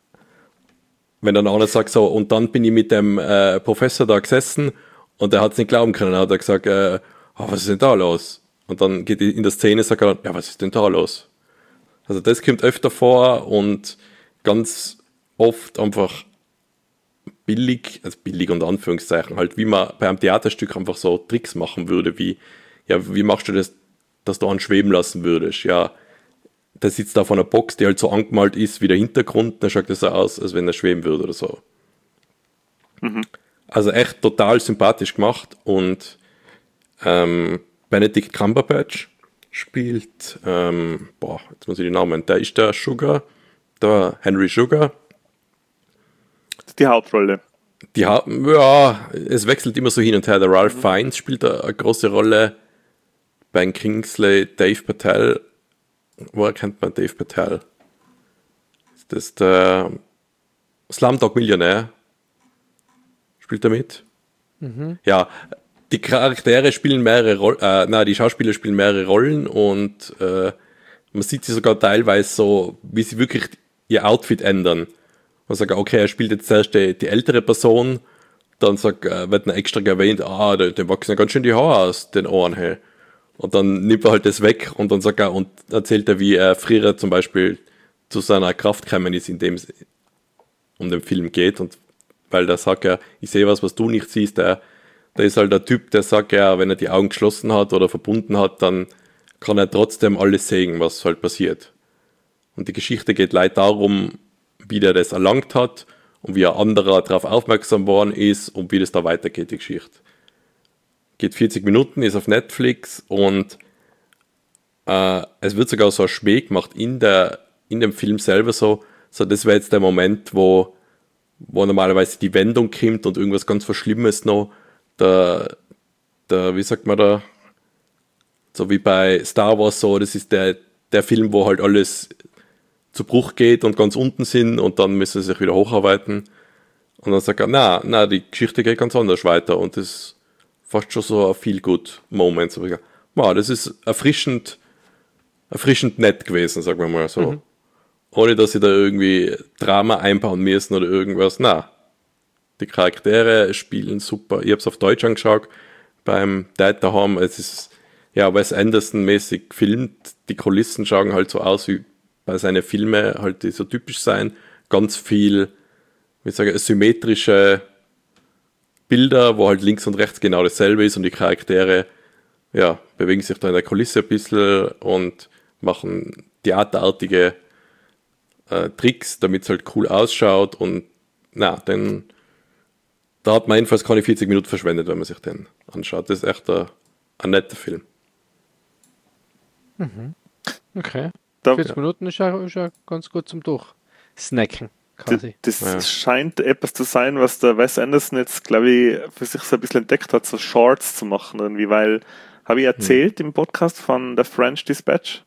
Speaker 3: wenn dann einer sagt so, und dann bin ich mit dem äh, Professor da gesessen und der hat es nicht glauben können, dann hat er gesagt, äh, oh, was ist denn da los? Und dann geht in der Szene, sagt er, ja, was ist denn da los? Also das kommt öfter vor und ganz oft einfach billig, also billig unter Anführungszeichen, halt wie man bei einem Theaterstück einfach so Tricks machen würde, wie, ja, wie machst du das, dass du einen schweben lassen würdest? Ja, der sitzt da vor einer Box, die halt so angemalt ist wie der Hintergrund, dann schaut das so aus, als wenn er schweben würde oder so.
Speaker 2: Mhm.
Speaker 3: Also echt total sympathisch gemacht und ähm, Benedict Cumberbatch spielt, ähm, boah, jetzt muss ich die Namen, der ist der Sugar, der Henry Sugar.
Speaker 2: Das ist die Hauptrolle.
Speaker 3: Die haben, ja, es wechselt immer so hin und her. Der Ralph Fiennes spielt eine, eine große Rolle. Ben Kingsley, Dave Patel. Woher kennt man Dave Patel? Das ist der Slumdog Millionär. Spielt er mit? Mhm. Ja, die Charaktere spielen mehrere Rollen, äh, nein, die Schauspieler spielen mehrere Rollen und äh, man sieht sie sogar teilweise so, wie sie wirklich ihr Outfit ändern. Man sagt, okay, er spielt jetzt zuerst die, die ältere Person, dann sagt, äh, wird dann extra erwähnt, ah, dem wachsen ja ganz schön die Haare aus den Ohren her. Und dann nimmt er halt das weg und dann sagt er, und erzählt er, wie er früher zum Beispiel zu seiner Kraft gekommen ist, indem es um den Film geht. Und weil der sagt ja, ich sehe was, was du nicht siehst, der, der ist halt der Typ, der sagt ja, wenn er die Augen geschlossen hat oder verbunden hat, dann kann er trotzdem alles sehen, was halt passiert. Und die Geschichte geht leider darum, wie der das erlangt hat und wie ein anderer darauf aufmerksam worden ist und wie das da weitergeht, die Geschichte. Geht vierzig Minuten, ist auf Netflix und äh, es wird sogar so ein Schmäh gemacht in, der, in dem Film selber so, so das wäre jetzt der Moment, wo, wo normalerweise die Wendung kommt und irgendwas ganz was Schlimmes noch, der, der, wie sagt man da, so wie bei Star Wars so, das ist der, der Film, wo halt alles zu Bruch geht und ganz unten sind und dann müssen sie sich wieder hocharbeiten. Und dann sagt er, na, na, die Geschichte geht ganz anders weiter und das ist fast schon so ein Feel-Good-Moment. So, wow, das ist erfrischend, erfrischend nett gewesen, sagen wir mal so. Mhm. Ohne, dass sie da irgendwie Drama einbauen müssen oder irgendwas. Na, die Charaktere spielen super. Ich habe es auf Deutsch angeschaut, beim Dad daheim. Es ist, ja, Wes Anderson-mäßig gefilmt. Die Kulissen schauen halt so aus, wie bei seinen Filmen halt, die so typisch sein. Ganz viel, wie ich sage, symmetrische Bilder, wo halt links und rechts genau dasselbe ist und die Charaktere, ja, bewegen sich da in der Kulisse ein bisschen und machen theaterartige äh, Tricks, damit es halt cool ausschaut und na, dann da hat man jedenfalls keine vierzig Minuten verschwendet, wenn man sich den anschaut. Das ist echt ein, ein netter Film.
Speaker 1: Mhm. Okay.
Speaker 2: Da,
Speaker 1: vierzig Minuten ist ja, ist ja ganz gut zum Durchsnacken. Quasi.
Speaker 2: Das, das
Speaker 3: ja.
Speaker 2: scheint etwas zu sein, was der Wes Anderson jetzt, glaube ich, für sich so ein bisschen entdeckt hat, so Shorts zu machen irgendwie, weil, habe ich erzählt hm. im Podcast von The French Dispatch?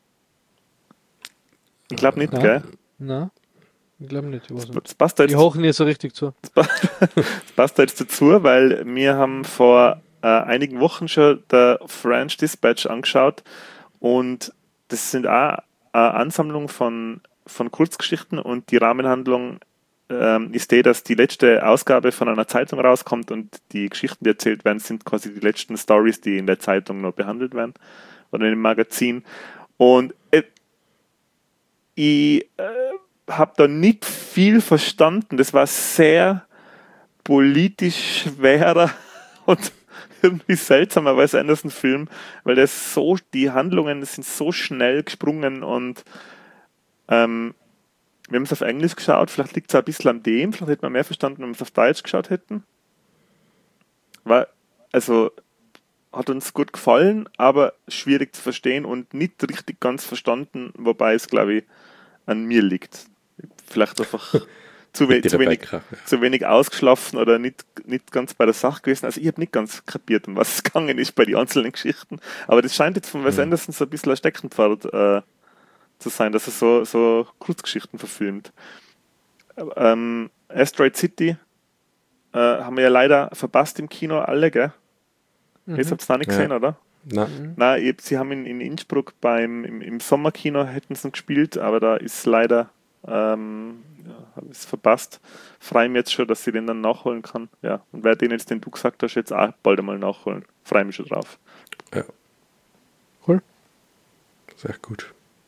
Speaker 2: Ich glaube nicht,
Speaker 1: Na,
Speaker 2: gell?
Speaker 1: Nein, ich glaube nicht. Ich,
Speaker 2: das passt da jetzt,
Speaker 1: die hochen hier so richtig zu.
Speaker 2: Das passt da jetzt dazu, weil wir haben vor äh, einigen Wochen schon The French Dispatch angeschaut und das sind auch eine Ansammlung von von Kurzgeschichten und die Rahmenhandlung ähm, ist die, dass die letzte Ausgabe von einer Zeitung rauskommt und die Geschichten, die erzählt werden, sind quasi die letzten Stories, die in der Zeitung noch behandelt werden oder in dem Magazin. Und äh, ich äh, habe da nicht viel verstanden. Das war sehr politisch schwerer und irgendwie seltsamer Wes Anderson-Film, weil das so, die Handlungen sind so schnell gesprungen und Ähm, wir haben es auf Englisch geschaut, vielleicht liegt es auch ein bisschen an dem, vielleicht hätten wir mehr verstanden, wenn wir es auf Deutsch geschaut hätten. War, also hat uns gut gefallen, aber schwierig zu verstehen und nicht richtig ganz verstanden, wobei es, glaube ich, an mir liegt. Vielleicht einfach zu, we- zu, wenig, ja. zu wenig ausgeschlafen oder nicht, nicht ganz bei der Sache gewesen. Also ich habe nicht ganz kapiert, um was es gegangen ist bei den einzelnen Geschichten, aber das scheint jetzt von Wes Anderson so ein bisschen ein Steckenpferd äh, zu sein, dass er so, so Kurzgeschichten verfilmt. Ähm, Asteroid City äh, haben wir ja leider verpasst im Kino alle, gell? Mhm. Jetzt habt ihr es noch nicht gesehen,
Speaker 3: ja.
Speaker 2: oder?
Speaker 3: Nein.
Speaker 2: Nein, ich, sie haben in, in Innsbruck beim, im, im Sommerkino hätten sie ihn gespielt, aber da ist leider ähm, ja, ist verpasst. Freue mich jetzt schon, dass ich den dann nachholen kann. Ja, und werde den jetzt, den du gesagt hast, jetzt auch bald einmal nachholen. Freue mich schon drauf.
Speaker 3: Ja.
Speaker 1: Cool.
Speaker 3: Sehr gut.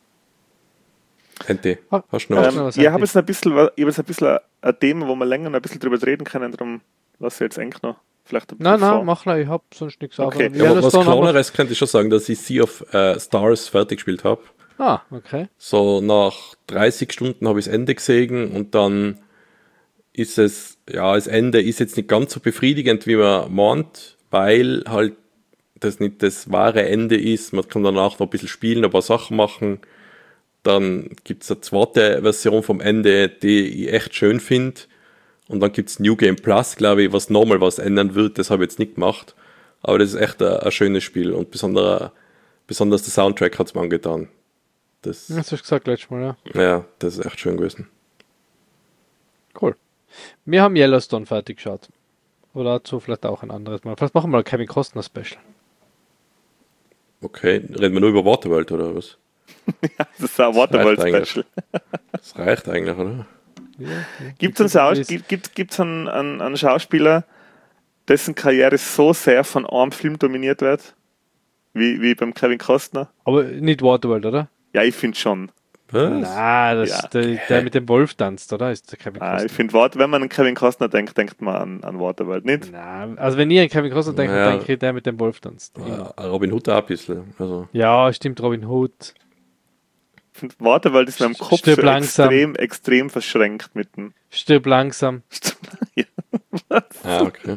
Speaker 3: Ente, hast du noch
Speaker 2: ähm, was? Ja, ich habe jetzt ein bisschen, ich habe jetzt ein bisschen ein Thema, wo wir länger noch ein bisschen drüber reden können, darum lasse ich jetzt eng noch vielleicht ein bisschen
Speaker 1: Nein, nein,
Speaker 2: vor.
Speaker 1: mach gleich, ich habe sonst nichts.
Speaker 2: Okay.
Speaker 1: Ja,
Speaker 3: aber was Kleineres könnte ich schon sagen, dass ich Sea of äh, Stars fertig gespielt habe.
Speaker 1: Ah, okay.
Speaker 3: So nach dreißig Stunden habe ich das Ende gesehen und dann ist es, ja, das Ende ist jetzt nicht ganz so befriedigend, wie man meint, weil halt das nicht das wahre Ende ist. Man kann danach noch ein bisschen spielen, ein paar Sachen machen. Dann gibt es eine zweite Version vom Ende, die ich echt schön finde. Und dann gibt es New Game Plus, glaube ich, was nochmal was ändern wird. Das habe ich jetzt nicht gemacht. Aber das ist echt ein, ein schönes Spiel. Und besonders besonders der Soundtrack hat es mir angetan. Das,
Speaker 1: Das hast du gesagt letztes Mal, ja.
Speaker 3: ja, das ist echt schön gewesen.
Speaker 1: Cool. Wir haben Yellowstone fertig geschaut. Oder dazu vielleicht auch ein anderes Mal. Vielleicht machen wir mal ein Kevin Costner Special.
Speaker 3: Okay, reden wir nur über Waterworld oder was?
Speaker 2: Ja, das ist ein Waterworld-Special.
Speaker 3: Das reicht eigentlich, oder?
Speaker 1: Ja, ja.
Speaker 2: Gibt es einen, gibt, gibt, gibt's einen, einen, einen Schauspieler, dessen Karriere so sehr von einem Film dominiert wird, wie, wie beim Kevin Costner?
Speaker 1: Aber nicht Waterworld, oder?
Speaker 2: Ja, ich finde schon.
Speaker 3: Was?
Speaker 1: Na, das
Speaker 2: Ja.
Speaker 1: ist der, der mit dem Wolf tanzt, oder? Ist der Kevin
Speaker 2: Ah,
Speaker 1: Costner.
Speaker 2: ich finde, wenn man an Kevin Costner denkt, denkt man an, an Waterworld, nicht?
Speaker 1: Na, also wenn ihr an Kevin Costner denkt,
Speaker 3: Ja.
Speaker 1: dann denke ich der mit dem Wolf tanzt. Immer.
Speaker 3: Ah, Robin Hood auch ein bisschen. Also,
Speaker 1: Ja, stimmt, Robin Hood.
Speaker 2: Ich finde, Waterworld ist in meinem Kopf
Speaker 1: Stirb
Speaker 2: schon
Speaker 1: langsam.
Speaker 2: extrem, extrem verschränkt mit dem.
Speaker 1: Stirb langsam.
Speaker 2: Ja.
Speaker 3: ah, okay.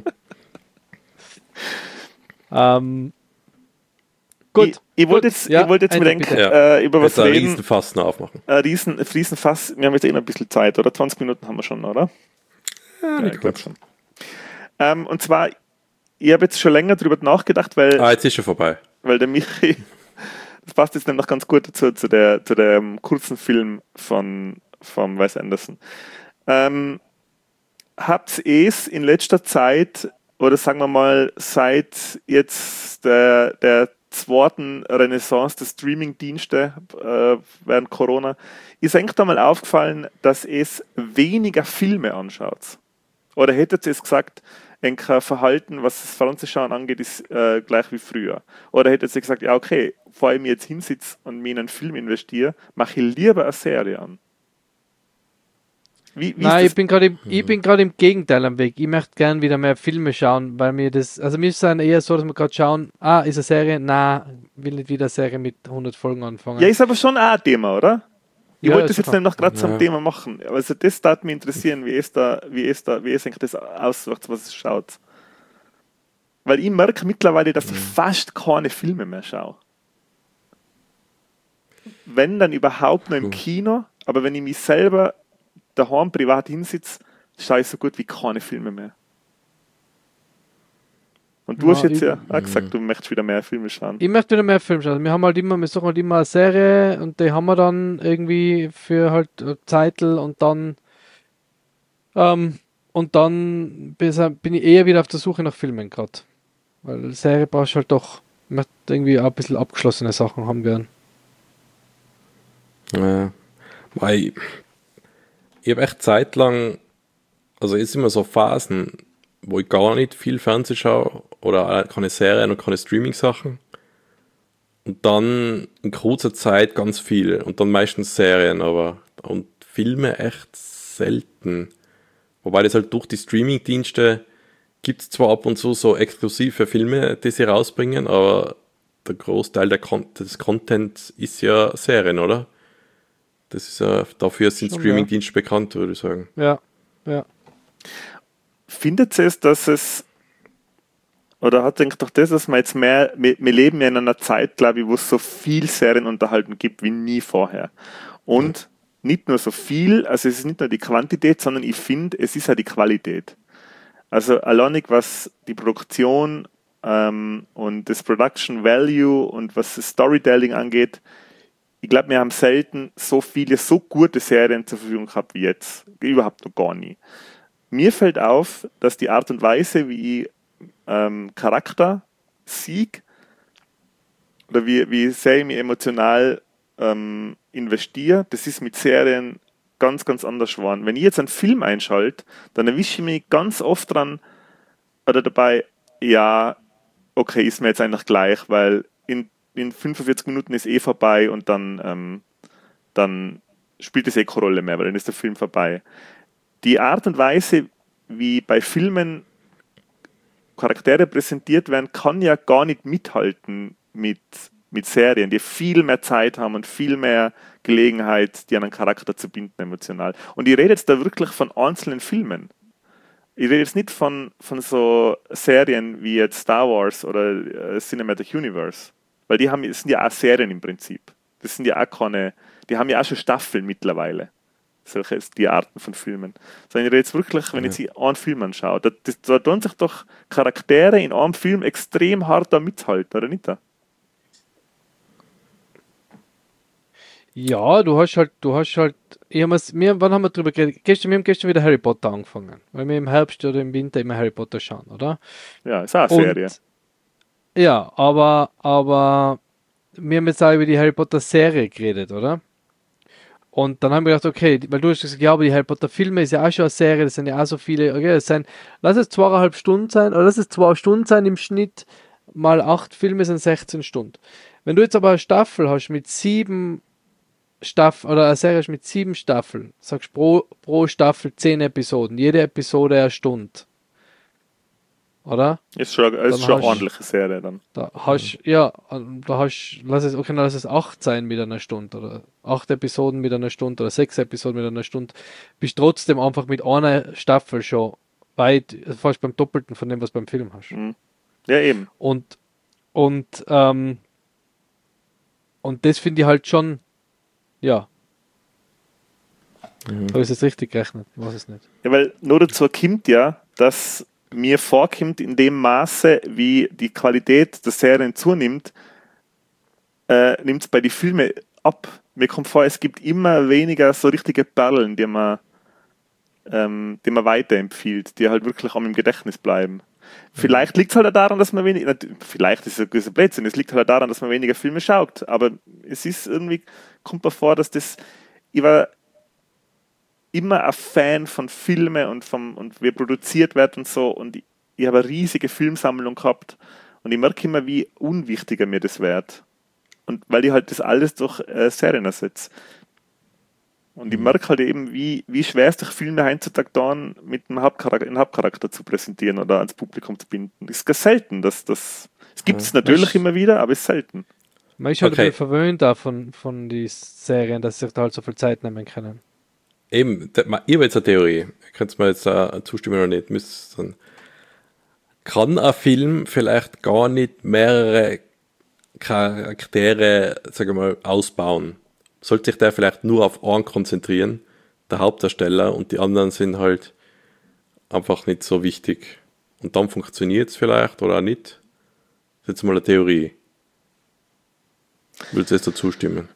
Speaker 1: Ähm, gut.
Speaker 2: Ich, ich wollte
Speaker 1: Gut.
Speaker 2: jetzt,
Speaker 1: Ja,
Speaker 2: ich wollte jetzt
Speaker 1: Eindruck,
Speaker 2: mit
Speaker 1: bitte.
Speaker 2: äh, über was
Speaker 3: Jetzt einen
Speaker 2: reden.
Speaker 3: Riesenfass noch aufmachen.
Speaker 2: Ein Riesen, Riesenfass. Wir haben jetzt eh noch ein bisschen Zeit, oder? zwanzig Minuten haben wir schon, oder?
Speaker 3: Ja,
Speaker 2: Ja,
Speaker 3: nicht
Speaker 2: ich glaube
Speaker 3: gut.
Speaker 2: schon. Ähm, und zwar, ich habe jetzt schon länger drüber nachgedacht, weil,
Speaker 3: Ah, jetzt ist schon vorbei.
Speaker 2: weil der Michi, das passt jetzt nämlich ganz gut dazu, zu der, zu dem kurzen Film von, von Wes Anderson. Ähm, habt ihr es in letzter Zeit, oder sagen wir mal, seit jetzt der, der zweiten Renaissance der Streaming-Dienste äh, während Corona, ist eigentlich da mal aufgefallen, dass es weniger Filme anschaut? Oder hättet ihr es gesagt, ein Verhalten, was das Fernsehschauen angeht, ist äh, gleich wie früher? Oder hättet ihr gesagt, ja okay, bevor ich mir jetzt hinsitze und mir in einen Film investiere, mache ich lieber eine Serie an? Wie, wie
Speaker 1: Nein,
Speaker 2: ist
Speaker 1: ich bin gerade im, ich bin gerade im Gegenteil am Weg. Ich möchte gern wieder mehr Filme schauen, weil mir das, also mir ist es eher so, dass wir gerade schauen, ah, ist eine Serie? Na, will nicht wieder eine Serie mit hundert Folgen anfangen.
Speaker 2: Ja, ist aber schon auch ein Thema, oder? Ich
Speaker 1: Ja,
Speaker 2: wollte
Speaker 1: ist
Speaker 2: das jetzt
Speaker 1: klar.
Speaker 2: nämlich gerade zum
Speaker 3: Ja.
Speaker 2: Thema machen. Also das darf mich interessieren, wie es da, wie es da, wie es eigentlich das auswirkt, was es schaut. Weil ich merke mittlerweile, dass ich fast keine Filme mehr schaue. Wenn, dann überhaupt nur im Kino, aber wenn ich mich selber daheim privat hinsitze, schaue ich so gut wie keine Filme mehr. Und du
Speaker 1: Ja,
Speaker 2: hast jetzt
Speaker 1: ich-
Speaker 2: ja auch gesagt, du möchtest wieder mehr Filme schauen.
Speaker 1: Ich möchte wieder mehr Filme schauen. Wir haben halt immer, wir suchen halt immer eine Serie und die haben wir dann irgendwie für halt äh, Zeitl und dann ähm, und dann bis- bin ich eher wieder auf der Suche nach Filmen gerade. Weil Serie brauchst du halt doch, ich möchte irgendwie auch ein bisschen abgeschlossene Sachen haben gern.
Speaker 3: Ja. Weil ich, ich habe echt zeitlang, also jetzt immer so Phasen, wo ich gar nicht viel Fernsehen schaue oder auch keine Serien und keine Streaming-Sachen. Und dann in kurzer Zeit ganz viel. Und dann meistens Serien, aber und Filme echt selten. Wobei das halt durch die Streaming-Dienste gibt es zwar ab und zu so exklusive Filme, die sie rausbringen, aber der Großteil der Con- des Contents ist ja Serien, oder? Das ist ja, dafür sind
Speaker 1: Schon,
Speaker 3: Streaming-Dienste bekannt, würde ich sagen.
Speaker 1: Ja, ja.
Speaker 2: Findet ihr es, dass es, oder hat denkt doch das, dass wir jetzt mehr, wir, wir leben ja in einer Zeit, glaube ich, wo es so viel Serienunterhaltung gibt wie nie vorher. Und nicht nur so viel, also es ist nicht nur die Quantität, sondern ich finde, es ist ja die Qualität. Also alleinig was die Produktion ähm, und das Production Value und was das Storytelling angeht, ich glaube, wir haben selten so viele, so gute Serien zur Verfügung gehabt wie jetzt. Überhaupt noch gar nie. Mir fällt auf, dass die Art und Weise, wie ich ähm, Charakter sieg oder wie, wie sehr ich mich emotional ähm, investiere, das ist mit Serien ganz, ganz anders geworden. Wenn ich jetzt einen Film einschalte, dann erwische ich mich ganz oft dran oder dabei, ja, okay, ist mir jetzt eigentlich gleich, weil in, in fünfundvierzig Minuten ist eh vorbei und dann, ähm, dann spielt es eh keine Rolle mehr, weil dann ist der Film vorbei. Die Art und Weise, wie bei Filmen Charaktere präsentiert werden, kann ja gar nicht mithalten mit, mit Serien, die viel mehr Zeit haben und viel mehr Gelegenheit, die an einen Charakter zu binden emotional. Und ich rede jetzt da wirklich von einzelnen Filmen. Ich rede jetzt nicht von, von so Serien wie jetzt Star Wars oder äh, Cinematic Universe, weil die haben, das sind ja auch Serien im Prinzip. Das sind ja auch keine, die haben ja auch schon Staffeln mittlerweile. Solche, die Arten von Filmen. Sondern ich rede jetzt wirklich, wenn ich jetzt einen Film anschaue, da, das, da tun sich doch Charaktere in einem Film extrem hart da mithalten, oder nicht? Da?
Speaker 1: Ja, du hast halt, du hast halt, ich hab mir's- wir, wann haben wir drüber geredet? Gestern, wir haben gestern wieder Harry Potter angefangen, weil wir im Herbst oder im Winter immer Harry Potter schauen, oder?
Speaker 2: Ja, ist auch eine
Speaker 1: Und
Speaker 2: Serie.
Speaker 1: ja, aber, aber wir haben jetzt auch über die Harry Potter Serie geredet, oder? Und dann haben wir gedacht, okay, weil du hast gesagt, ja, aber die Harry Potter Filme ist ja auch schon eine Serie, das sind ja auch so viele, okay, das sind, lass es zweieinhalb Stunden sein, oder lass es zwei Stunden sein im Schnitt, mal acht Filme sind sechzehn Stunden. Wenn du jetzt aber eine Staffel hast mit sieben Staffeln, oder eine Serie hast mit sieben Staffeln, sagst pro, pro Staffel zehn Episoden, jede Episode eine Stunde, oder?
Speaker 2: Ist schon, ist
Speaker 1: Dann
Speaker 2: schon eine
Speaker 1: hast
Speaker 2: ordentliche Serie dann.
Speaker 1: Da hast, ja, da hast, lass es, okay, lass es acht sein mit einer Stunde oder acht Episoden mit einer Stunde oder sechs Episoden mit einer Stunde, bist trotzdem einfach mit einer Staffel schon weit, fast beim Doppelten von dem, was du beim Film hast.
Speaker 2: Mhm. Ja, eben.
Speaker 1: Und, und, ähm, und das finde ich halt schon, ja.
Speaker 3: Mhm.
Speaker 1: Habe ich es jetzt richtig gerechnet? Ich weiß es nicht.
Speaker 2: Ja, weil nur dazu kommt ja, dass mir vorkommt, in dem Maße, wie die Qualität der Serien zunimmt, äh, nimmt es bei den Filmen ab. Mir kommt vor, es gibt immer weniger so richtige Perlen, die man, ähm, die man weiterempfiehlt, die halt wirklich auch im Gedächtnis bleiben. Vielleicht liegt es halt auch daran, dass man weniger, vielleicht ist es ein Blödsinn, es liegt halt auch daran, dass man weniger Filme schaut, aber es ist irgendwie, kommt mir vor, dass das, ich war immer ein Fan von Filmen und vom und wie produziert wird und so, und ich, ich habe eine riesige Filmsammlung gehabt und ich merke immer, wie unwichtiger mir das wird. Und weil ich halt das alles durch äh, Serien ersetze. Und ich merke halt eben, wie, wie schwer es sich Filme heutzutage dann mit einem Hauptcharakter, einen Hauptcharakter zu präsentieren oder ans Publikum zu binden. Das ist ganz selten. Das, das, es gibt es
Speaker 3: Ja.
Speaker 2: natürlich
Speaker 1: Das-
Speaker 2: immer wieder, aber es ist selten.
Speaker 1: Man ist halt
Speaker 3: Okay.
Speaker 1: ein bisschen verwöhnt da von, von den Serien, dass sie sich da halt so viel Zeit nehmen können.
Speaker 3: Eben, da- ma- ich habe jetzt eine Theorie. Könnt mir jetzt uh, zustimmen oder nicht? Müsst dann. Kann ein Film vielleicht gar nicht mehrere Charaktere, sage ich mal, ausbauen? Sollte sich der vielleicht nur auf einen konzentrieren, der Hauptdarsteller, und die anderen sind halt einfach nicht so wichtig. Und dann funktioniert es vielleicht oder auch nicht? Das ist jetzt mal eine Theorie. Willst du jetzt dazu stimmen?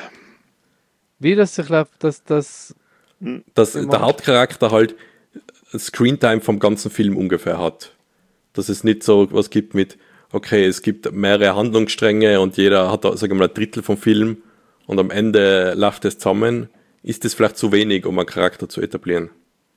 Speaker 1: Wie das sich läuft, dass das,
Speaker 3: Dass
Speaker 1: Wie
Speaker 3: der
Speaker 1: macht-
Speaker 3: Hauptcharakter halt Screentime vom ganzen Film ungefähr hat. Dass es nicht so was gibt mit, okay, es gibt mehrere Handlungsstränge und jeder hat, sagen wir mal, ein Drittel vom Film und am Ende läuft es zusammen. Ist das vielleicht zu wenig, um einen Charakter zu etablieren?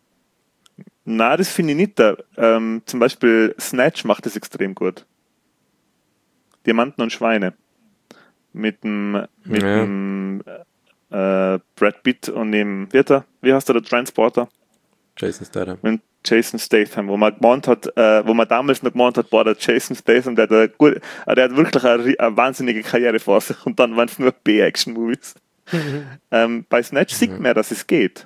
Speaker 2: Na, das finde ich nicht. Da. Ähm, zum Beispiel Snatch macht das extrem gut. Diamanten und Schweine. Mit dem, mit
Speaker 3: Ja.
Speaker 2: dem äh, Brad Pitt und dem, wie, hat er, wie heißt der, der Transporter?
Speaker 3: Jason Statham.
Speaker 2: Mit Jason Statham, wo man gemeint hat, äh, wo man damals noch gemeint hat, boah, der Jason Statham, der hat, eine gut, äh, der hat wirklich eine, ri- eine wahnsinnige Karriere vor sich, und dann waren es nur B-Action-Movies. ähm, bei Snatch sieht man ja, dass es geht.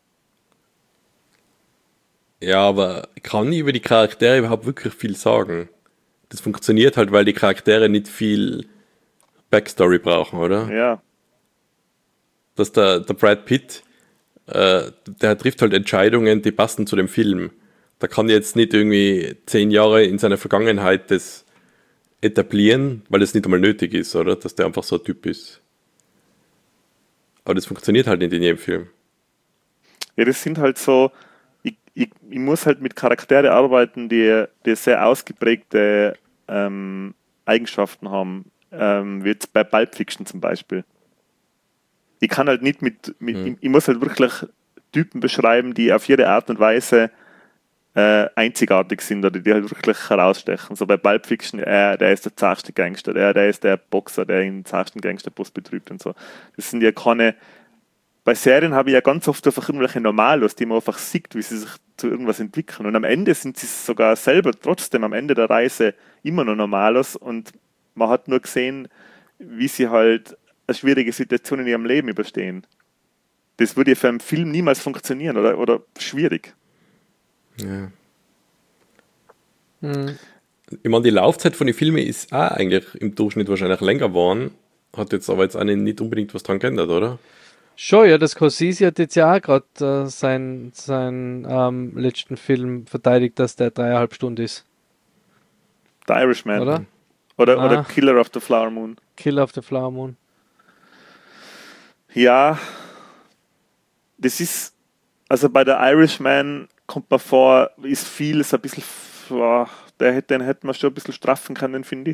Speaker 3: Ja, aber kann ich über die Charaktere überhaupt wirklich viel sagen? Das funktioniert halt, weil die Charaktere nicht viel Backstory brauchen, oder?
Speaker 2: Ja,
Speaker 3: Dass der, der Brad Pitt, äh, der trifft halt Entscheidungen, die passen zu dem Film. Da kann jetzt nicht irgendwie zehn Jahre in seiner Vergangenheit das etablieren, weil das nicht einmal nötig ist, oder? Dass der einfach so ein Typ ist. Aber das funktioniert halt nicht in jedem Film.
Speaker 2: ja, das sind halt so, ich, ich, ich muss halt mit Charaktere arbeiten, die, die sehr ausgeprägte ähm, Eigenschaften haben, ähm, wie jetzt bei Pulp Fiction zum Beispiel. Ich kann halt nicht mit, mit
Speaker 3: Mhm.
Speaker 2: ich, ich muss halt wirklich Typen beschreiben, die auf jede Art und Weise äh, einzigartig sind oder die halt wirklich herausstechen. So bei Pulp Fiction, er, der ist der zarteste Gangster, der, der ist der Boxer, der den zartesten Gangsterbus betrübt und so. Das sind ja keine. Bei Serien habe ich ja ganz oft einfach irgendwelche Normalos, die man einfach sieht, wie sie sich zu irgendwas entwickeln. Und am Ende sind sie sogar selber trotzdem am Ende der Reise immer noch Normalos, und man hat nur gesehen, wie sie halt eine schwierige Situation in ihrem Leben überstehen. Das würde ja für einen Film niemals funktionieren, oder, oder schwierig.
Speaker 3: Ja.
Speaker 1: hm,
Speaker 3: Ich meine, die Laufzeit von den Filmen ist auch eigentlich im Durchschnitt wahrscheinlich länger geworden. Hat jetzt aber jetzt auch nicht unbedingt was dran geändert, oder?
Speaker 1: schon, ja, das Scorsese hat jetzt ja auch gerade äh, seinen sein, ähm, letzten Film verteidigt, dass der dreieinhalb Stunden ist,
Speaker 2: The Irishman.
Speaker 1: oder?
Speaker 2: Oder,
Speaker 1: Ah.
Speaker 2: oder Killer of the Flower Moon.
Speaker 1: Killer of the Flower Moon.
Speaker 2: Ja, das ist, also bei der Irishman kommt man vor, ist viel, ist ein bisschen, boah, der hätte, den hätte man schon ein bisschen straffen können, finde ich.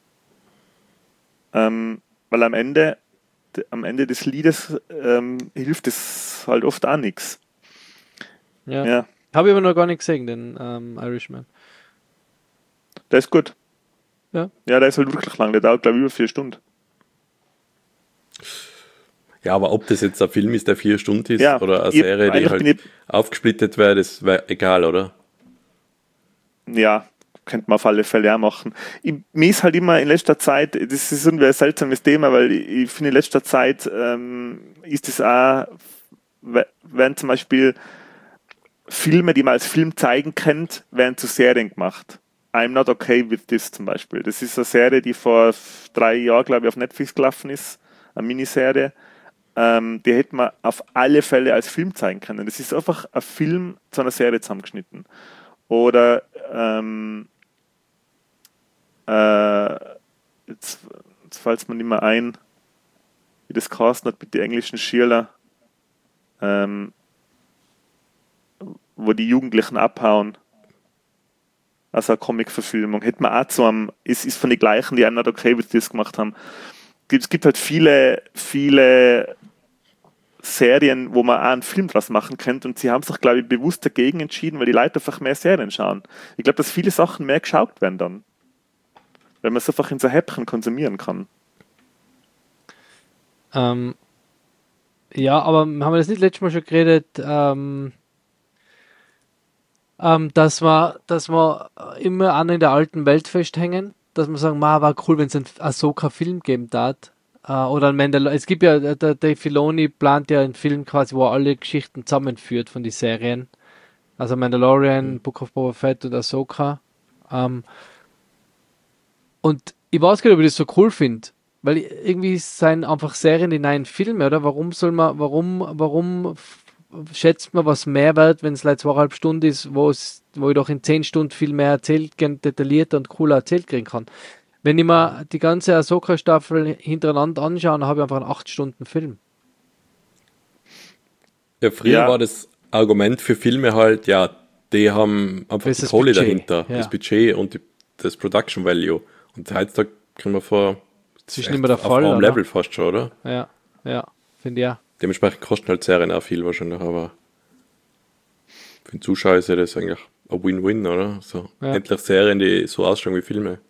Speaker 2: Ähm, weil am Ende, am Ende des Liedes ähm, hilft es halt oft auch nichts.
Speaker 1: Ja.
Speaker 2: Ja,
Speaker 1: Habe ich aber noch gar nicht gesehen, den ähm, Irishman.
Speaker 2: der ist gut.
Speaker 1: Ja.
Speaker 2: Ja, der ist halt wirklich lang, der dauert, glaube ich, über vier Stunden.
Speaker 3: Ja, aber ob das jetzt ein Film ist, der vier Stunden ist,
Speaker 2: Ja,
Speaker 3: oder eine
Speaker 2: ich-
Speaker 3: Serie, die
Speaker 2: eigentlich
Speaker 3: halt
Speaker 2: bin ich-
Speaker 3: aufgesplittet wäre, das wäre egal, oder?
Speaker 2: Ja, könnte man auf alle Fälle auch machen. Ich, mir ist halt immer in letzter Zeit, das ist irgendwie ein seltsames Thema, weil ich, ich finde in letzter Zeit ähm, ist es auch, werden zum Beispiel Filme, die man als Film zeigen kennt, werden zu Serien gemacht. I'm Not Okay With This zum Beispiel. Das ist eine Serie, die vor drei Jahren, glaube ich, auf Netflix gelaufen ist, eine Miniserie. Ähm, die hätte man auf alle Fälle als Film zeigen können. Das ist einfach ein Film zu einer Serie zusammengeschnitten. Oder ähm, äh, jetzt, jetzt fällt es mir nicht mehr ein, wie das Casten hat mit den englischen Schülern, ähm, wo die Jugendlichen abhauen. Also eine Comic-Verfilmung. Hätte man auch zu einem, ist, ist von den gleichen, die I'm Not Okay With This gemacht haben. Es gibt halt viele, viele Serien, wo man auch einen Film draus machen könnte, und sie haben sich, glaube ich, bewusst dagegen entschieden, weil die Leute einfach mehr Serien schauen. Ich glaube, dass viele Sachen mehr geschaut werden dann. Weil man es einfach in so Häppchen konsumieren kann.
Speaker 1: Ähm, ja, aber haben wir das nicht letztes Mal schon geredet, ähm, ähm, dass wir, dass wir immer an in der alten Welt festhängen, dass wir sagen, ma, war cool, wenn es einen Ahsoka-Film geben darf. Äh, oder ein Mandalorian. Es gibt ja, der Dave Filoni plant ja einen Film quasi, wo er alle Geschichten zusammenführt von den Serien. Also Mandalorian,
Speaker 3: Mhm.
Speaker 1: Book of Boba Fett und Ahsoka. Ähm, und ich weiß gar nicht, ob ich das so cool finde. Weil irgendwie sind einfach Serien die neuen Filme, oder? Warum soll man, warum, warum f- schätzt man was Mehrwert, wenn es like zweieinhalb Stunden ist, wo es, wo ich doch in zehn Stunden viel mehr erzählt, gen- detaillierter und cooler erzählt kriegen kann. Wenn ich mir die ganze Ahsoka-Staffel hintereinander anschaue, dann habe ich einfach einen acht Stunden Film.
Speaker 3: Ja, früher
Speaker 2: Ja.
Speaker 3: war das Argument für Filme halt, ja, die haben einfach
Speaker 1: Das
Speaker 3: die
Speaker 1: ist das
Speaker 3: Kohle
Speaker 1: Budget,
Speaker 3: dahinter,
Speaker 1: ja.
Speaker 3: das Budget und die, das Production Value. Und heutzutage können wir vor,
Speaker 1: Das ist nicht mehr der
Speaker 3: auf
Speaker 1: Fall,
Speaker 3: einem
Speaker 1: oder?
Speaker 3: Level fast schon, oder?
Speaker 1: Ja, ja, finde ich ja.
Speaker 3: Dementsprechend kosten halt Serien auch viel wahrscheinlich, aber für den Zuschauer ist ja das eigentlich ein Win-Win, oder? So,
Speaker 1: Ja.
Speaker 3: endlich Serien, die so ausschauen wie Filme.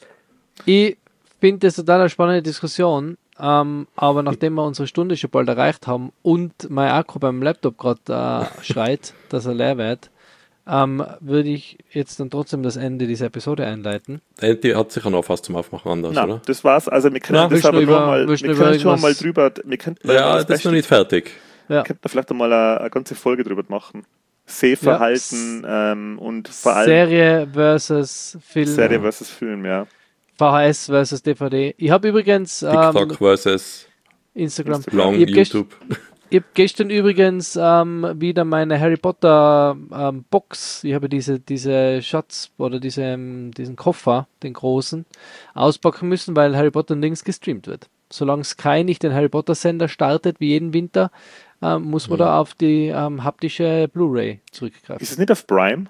Speaker 1: Ich finde das total eine spannende Diskussion, ähm, aber nachdem wir unsere Stunde schon bald erreicht haben und mein Akku beim Laptop gerade äh, schreit, dass er leer wird, ähm, würde ich jetzt dann trotzdem das Ende dieser Episode einleiten.
Speaker 3: Der Ende hat sicher noch fast zum Aufmachen anders,
Speaker 2: Na,
Speaker 3: oder?
Speaker 2: das war's. Also wir können
Speaker 1: Ja,
Speaker 2: das
Speaker 1: willst du
Speaker 2: aber
Speaker 1: noch
Speaker 2: nur
Speaker 1: über-
Speaker 2: mal, wir
Speaker 1: willst du
Speaker 2: können
Speaker 1: noch über
Speaker 2: schon mal
Speaker 1: irgendwas-
Speaker 2: drüber, wir könnten
Speaker 3: Ja,
Speaker 2: mal
Speaker 3: das ist noch nicht fertig.
Speaker 1: Ja,
Speaker 2: könnten wir vielleicht einmal eine, eine ganze Folge drüber machen. Sehverhalten ähm, und vor allem
Speaker 1: Serie versus Film,
Speaker 2: Serie versus Film, ja.
Speaker 1: V H S versus D V D. Ich habe übrigens ähm,
Speaker 3: TikTok versus
Speaker 1: Instagram.
Speaker 3: Long
Speaker 1: Ich hab gest-
Speaker 3: YouTube.
Speaker 1: Ich habe gestern übrigens ähm, wieder meine Harry Potter ähm, Box, ich habe diese, diese Schatz oder diese, ähm, diesen Koffer, den großen, auspacken müssen, weil Harry Potter nirgends gestreamt wird. Solange Sky nicht den Harry Potter Sender startet, wie jeden Winter, ähm, muss man da auf die ähm, haptische Blu-ray zurückgreifen.
Speaker 2: Ist es nicht auf Prime?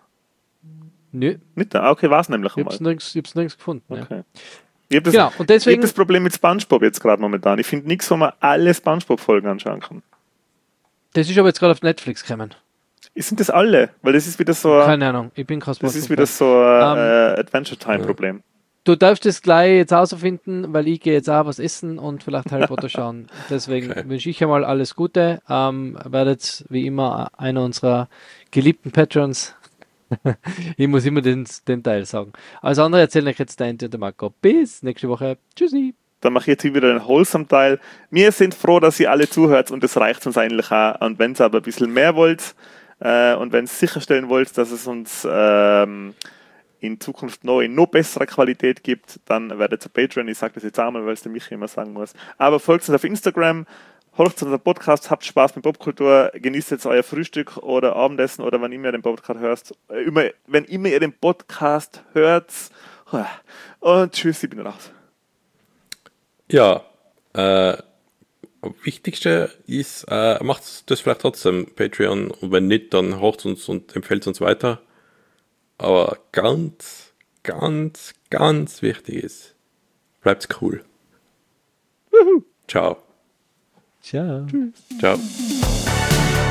Speaker 1: Nö,
Speaker 2: Nicht da? Ah, okay, war es nämlich
Speaker 1: ich habe es
Speaker 2: einmal.
Speaker 1: nirgends, ich hab's nirgends gefunden. Ja.
Speaker 2: Okay. Ich habe das,
Speaker 1: Genau, und
Speaker 2: ich hab
Speaker 1: deswegen,
Speaker 2: das Problem mit SpongeBob jetzt gerade momentan. Ich finde nichts, wo man alle SpongeBob-Folgen anschauen kann.
Speaker 1: das ist aber jetzt gerade auf Netflix gekommen.
Speaker 2: Sind das alle? Weil das ist wieder so ein,
Speaker 1: Keine Ahnung, ich bin kein
Speaker 2: das ist
Speaker 1: SpongeBob-Fan.
Speaker 2: wieder so ein
Speaker 1: Ähm,
Speaker 2: äh, Adventure-Time-Problem.
Speaker 1: Du darfst es gleich jetzt herausfinden, weil ich gehe jetzt auch was essen und vielleicht Harry Potter schauen. Deswegen
Speaker 3: Okay.
Speaker 1: wünsche ich einmal alles Gute. Ähm, werdet wie immer einer unserer geliebten Patrons. Ich muss immer den, den Teil sagen. Alles andere erzählen euch jetzt der Ente und der Marco. Bis nächste Woche. Tschüssi.
Speaker 2: Dann mache ich jetzt hier wieder den Wholesome-Teil. Wir sind froh, dass ihr alle zuhört und das reicht uns eigentlich auch. Und wenn ihr aber ein bisschen mehr wollt äh, und wenn ihr sicherstellen wollt, dass es uns ähm, in Zukunft noch in noch besserer Qualität gibt, dann werdet ihr Patreon. Ich sage das jetzt einmal, weil es der Michi immer sagen muss. Aber folgt uns auf Instagram, hört unseren Podcast, habt Spaß mit Popkultur, genießt jetzt euer Frühstück oder Abendessen oder wann immer ihr den Podcast hört. Äh, immer, wenn immer ihr den Podcast hört. Und tschüss, ich bin raus.
Speaker 3: Ja, äh, am wichtigsten ist, äh, macht das vielleicht trotzdem Patreon und wenn nicht, dann hört uns und empfiehlt uns weiter. Aber ganz, ganz, ganz wichtig ist, bleibt's cool. Ciao.
Speaker 1: Ciao.
Speaker 3: Ciao.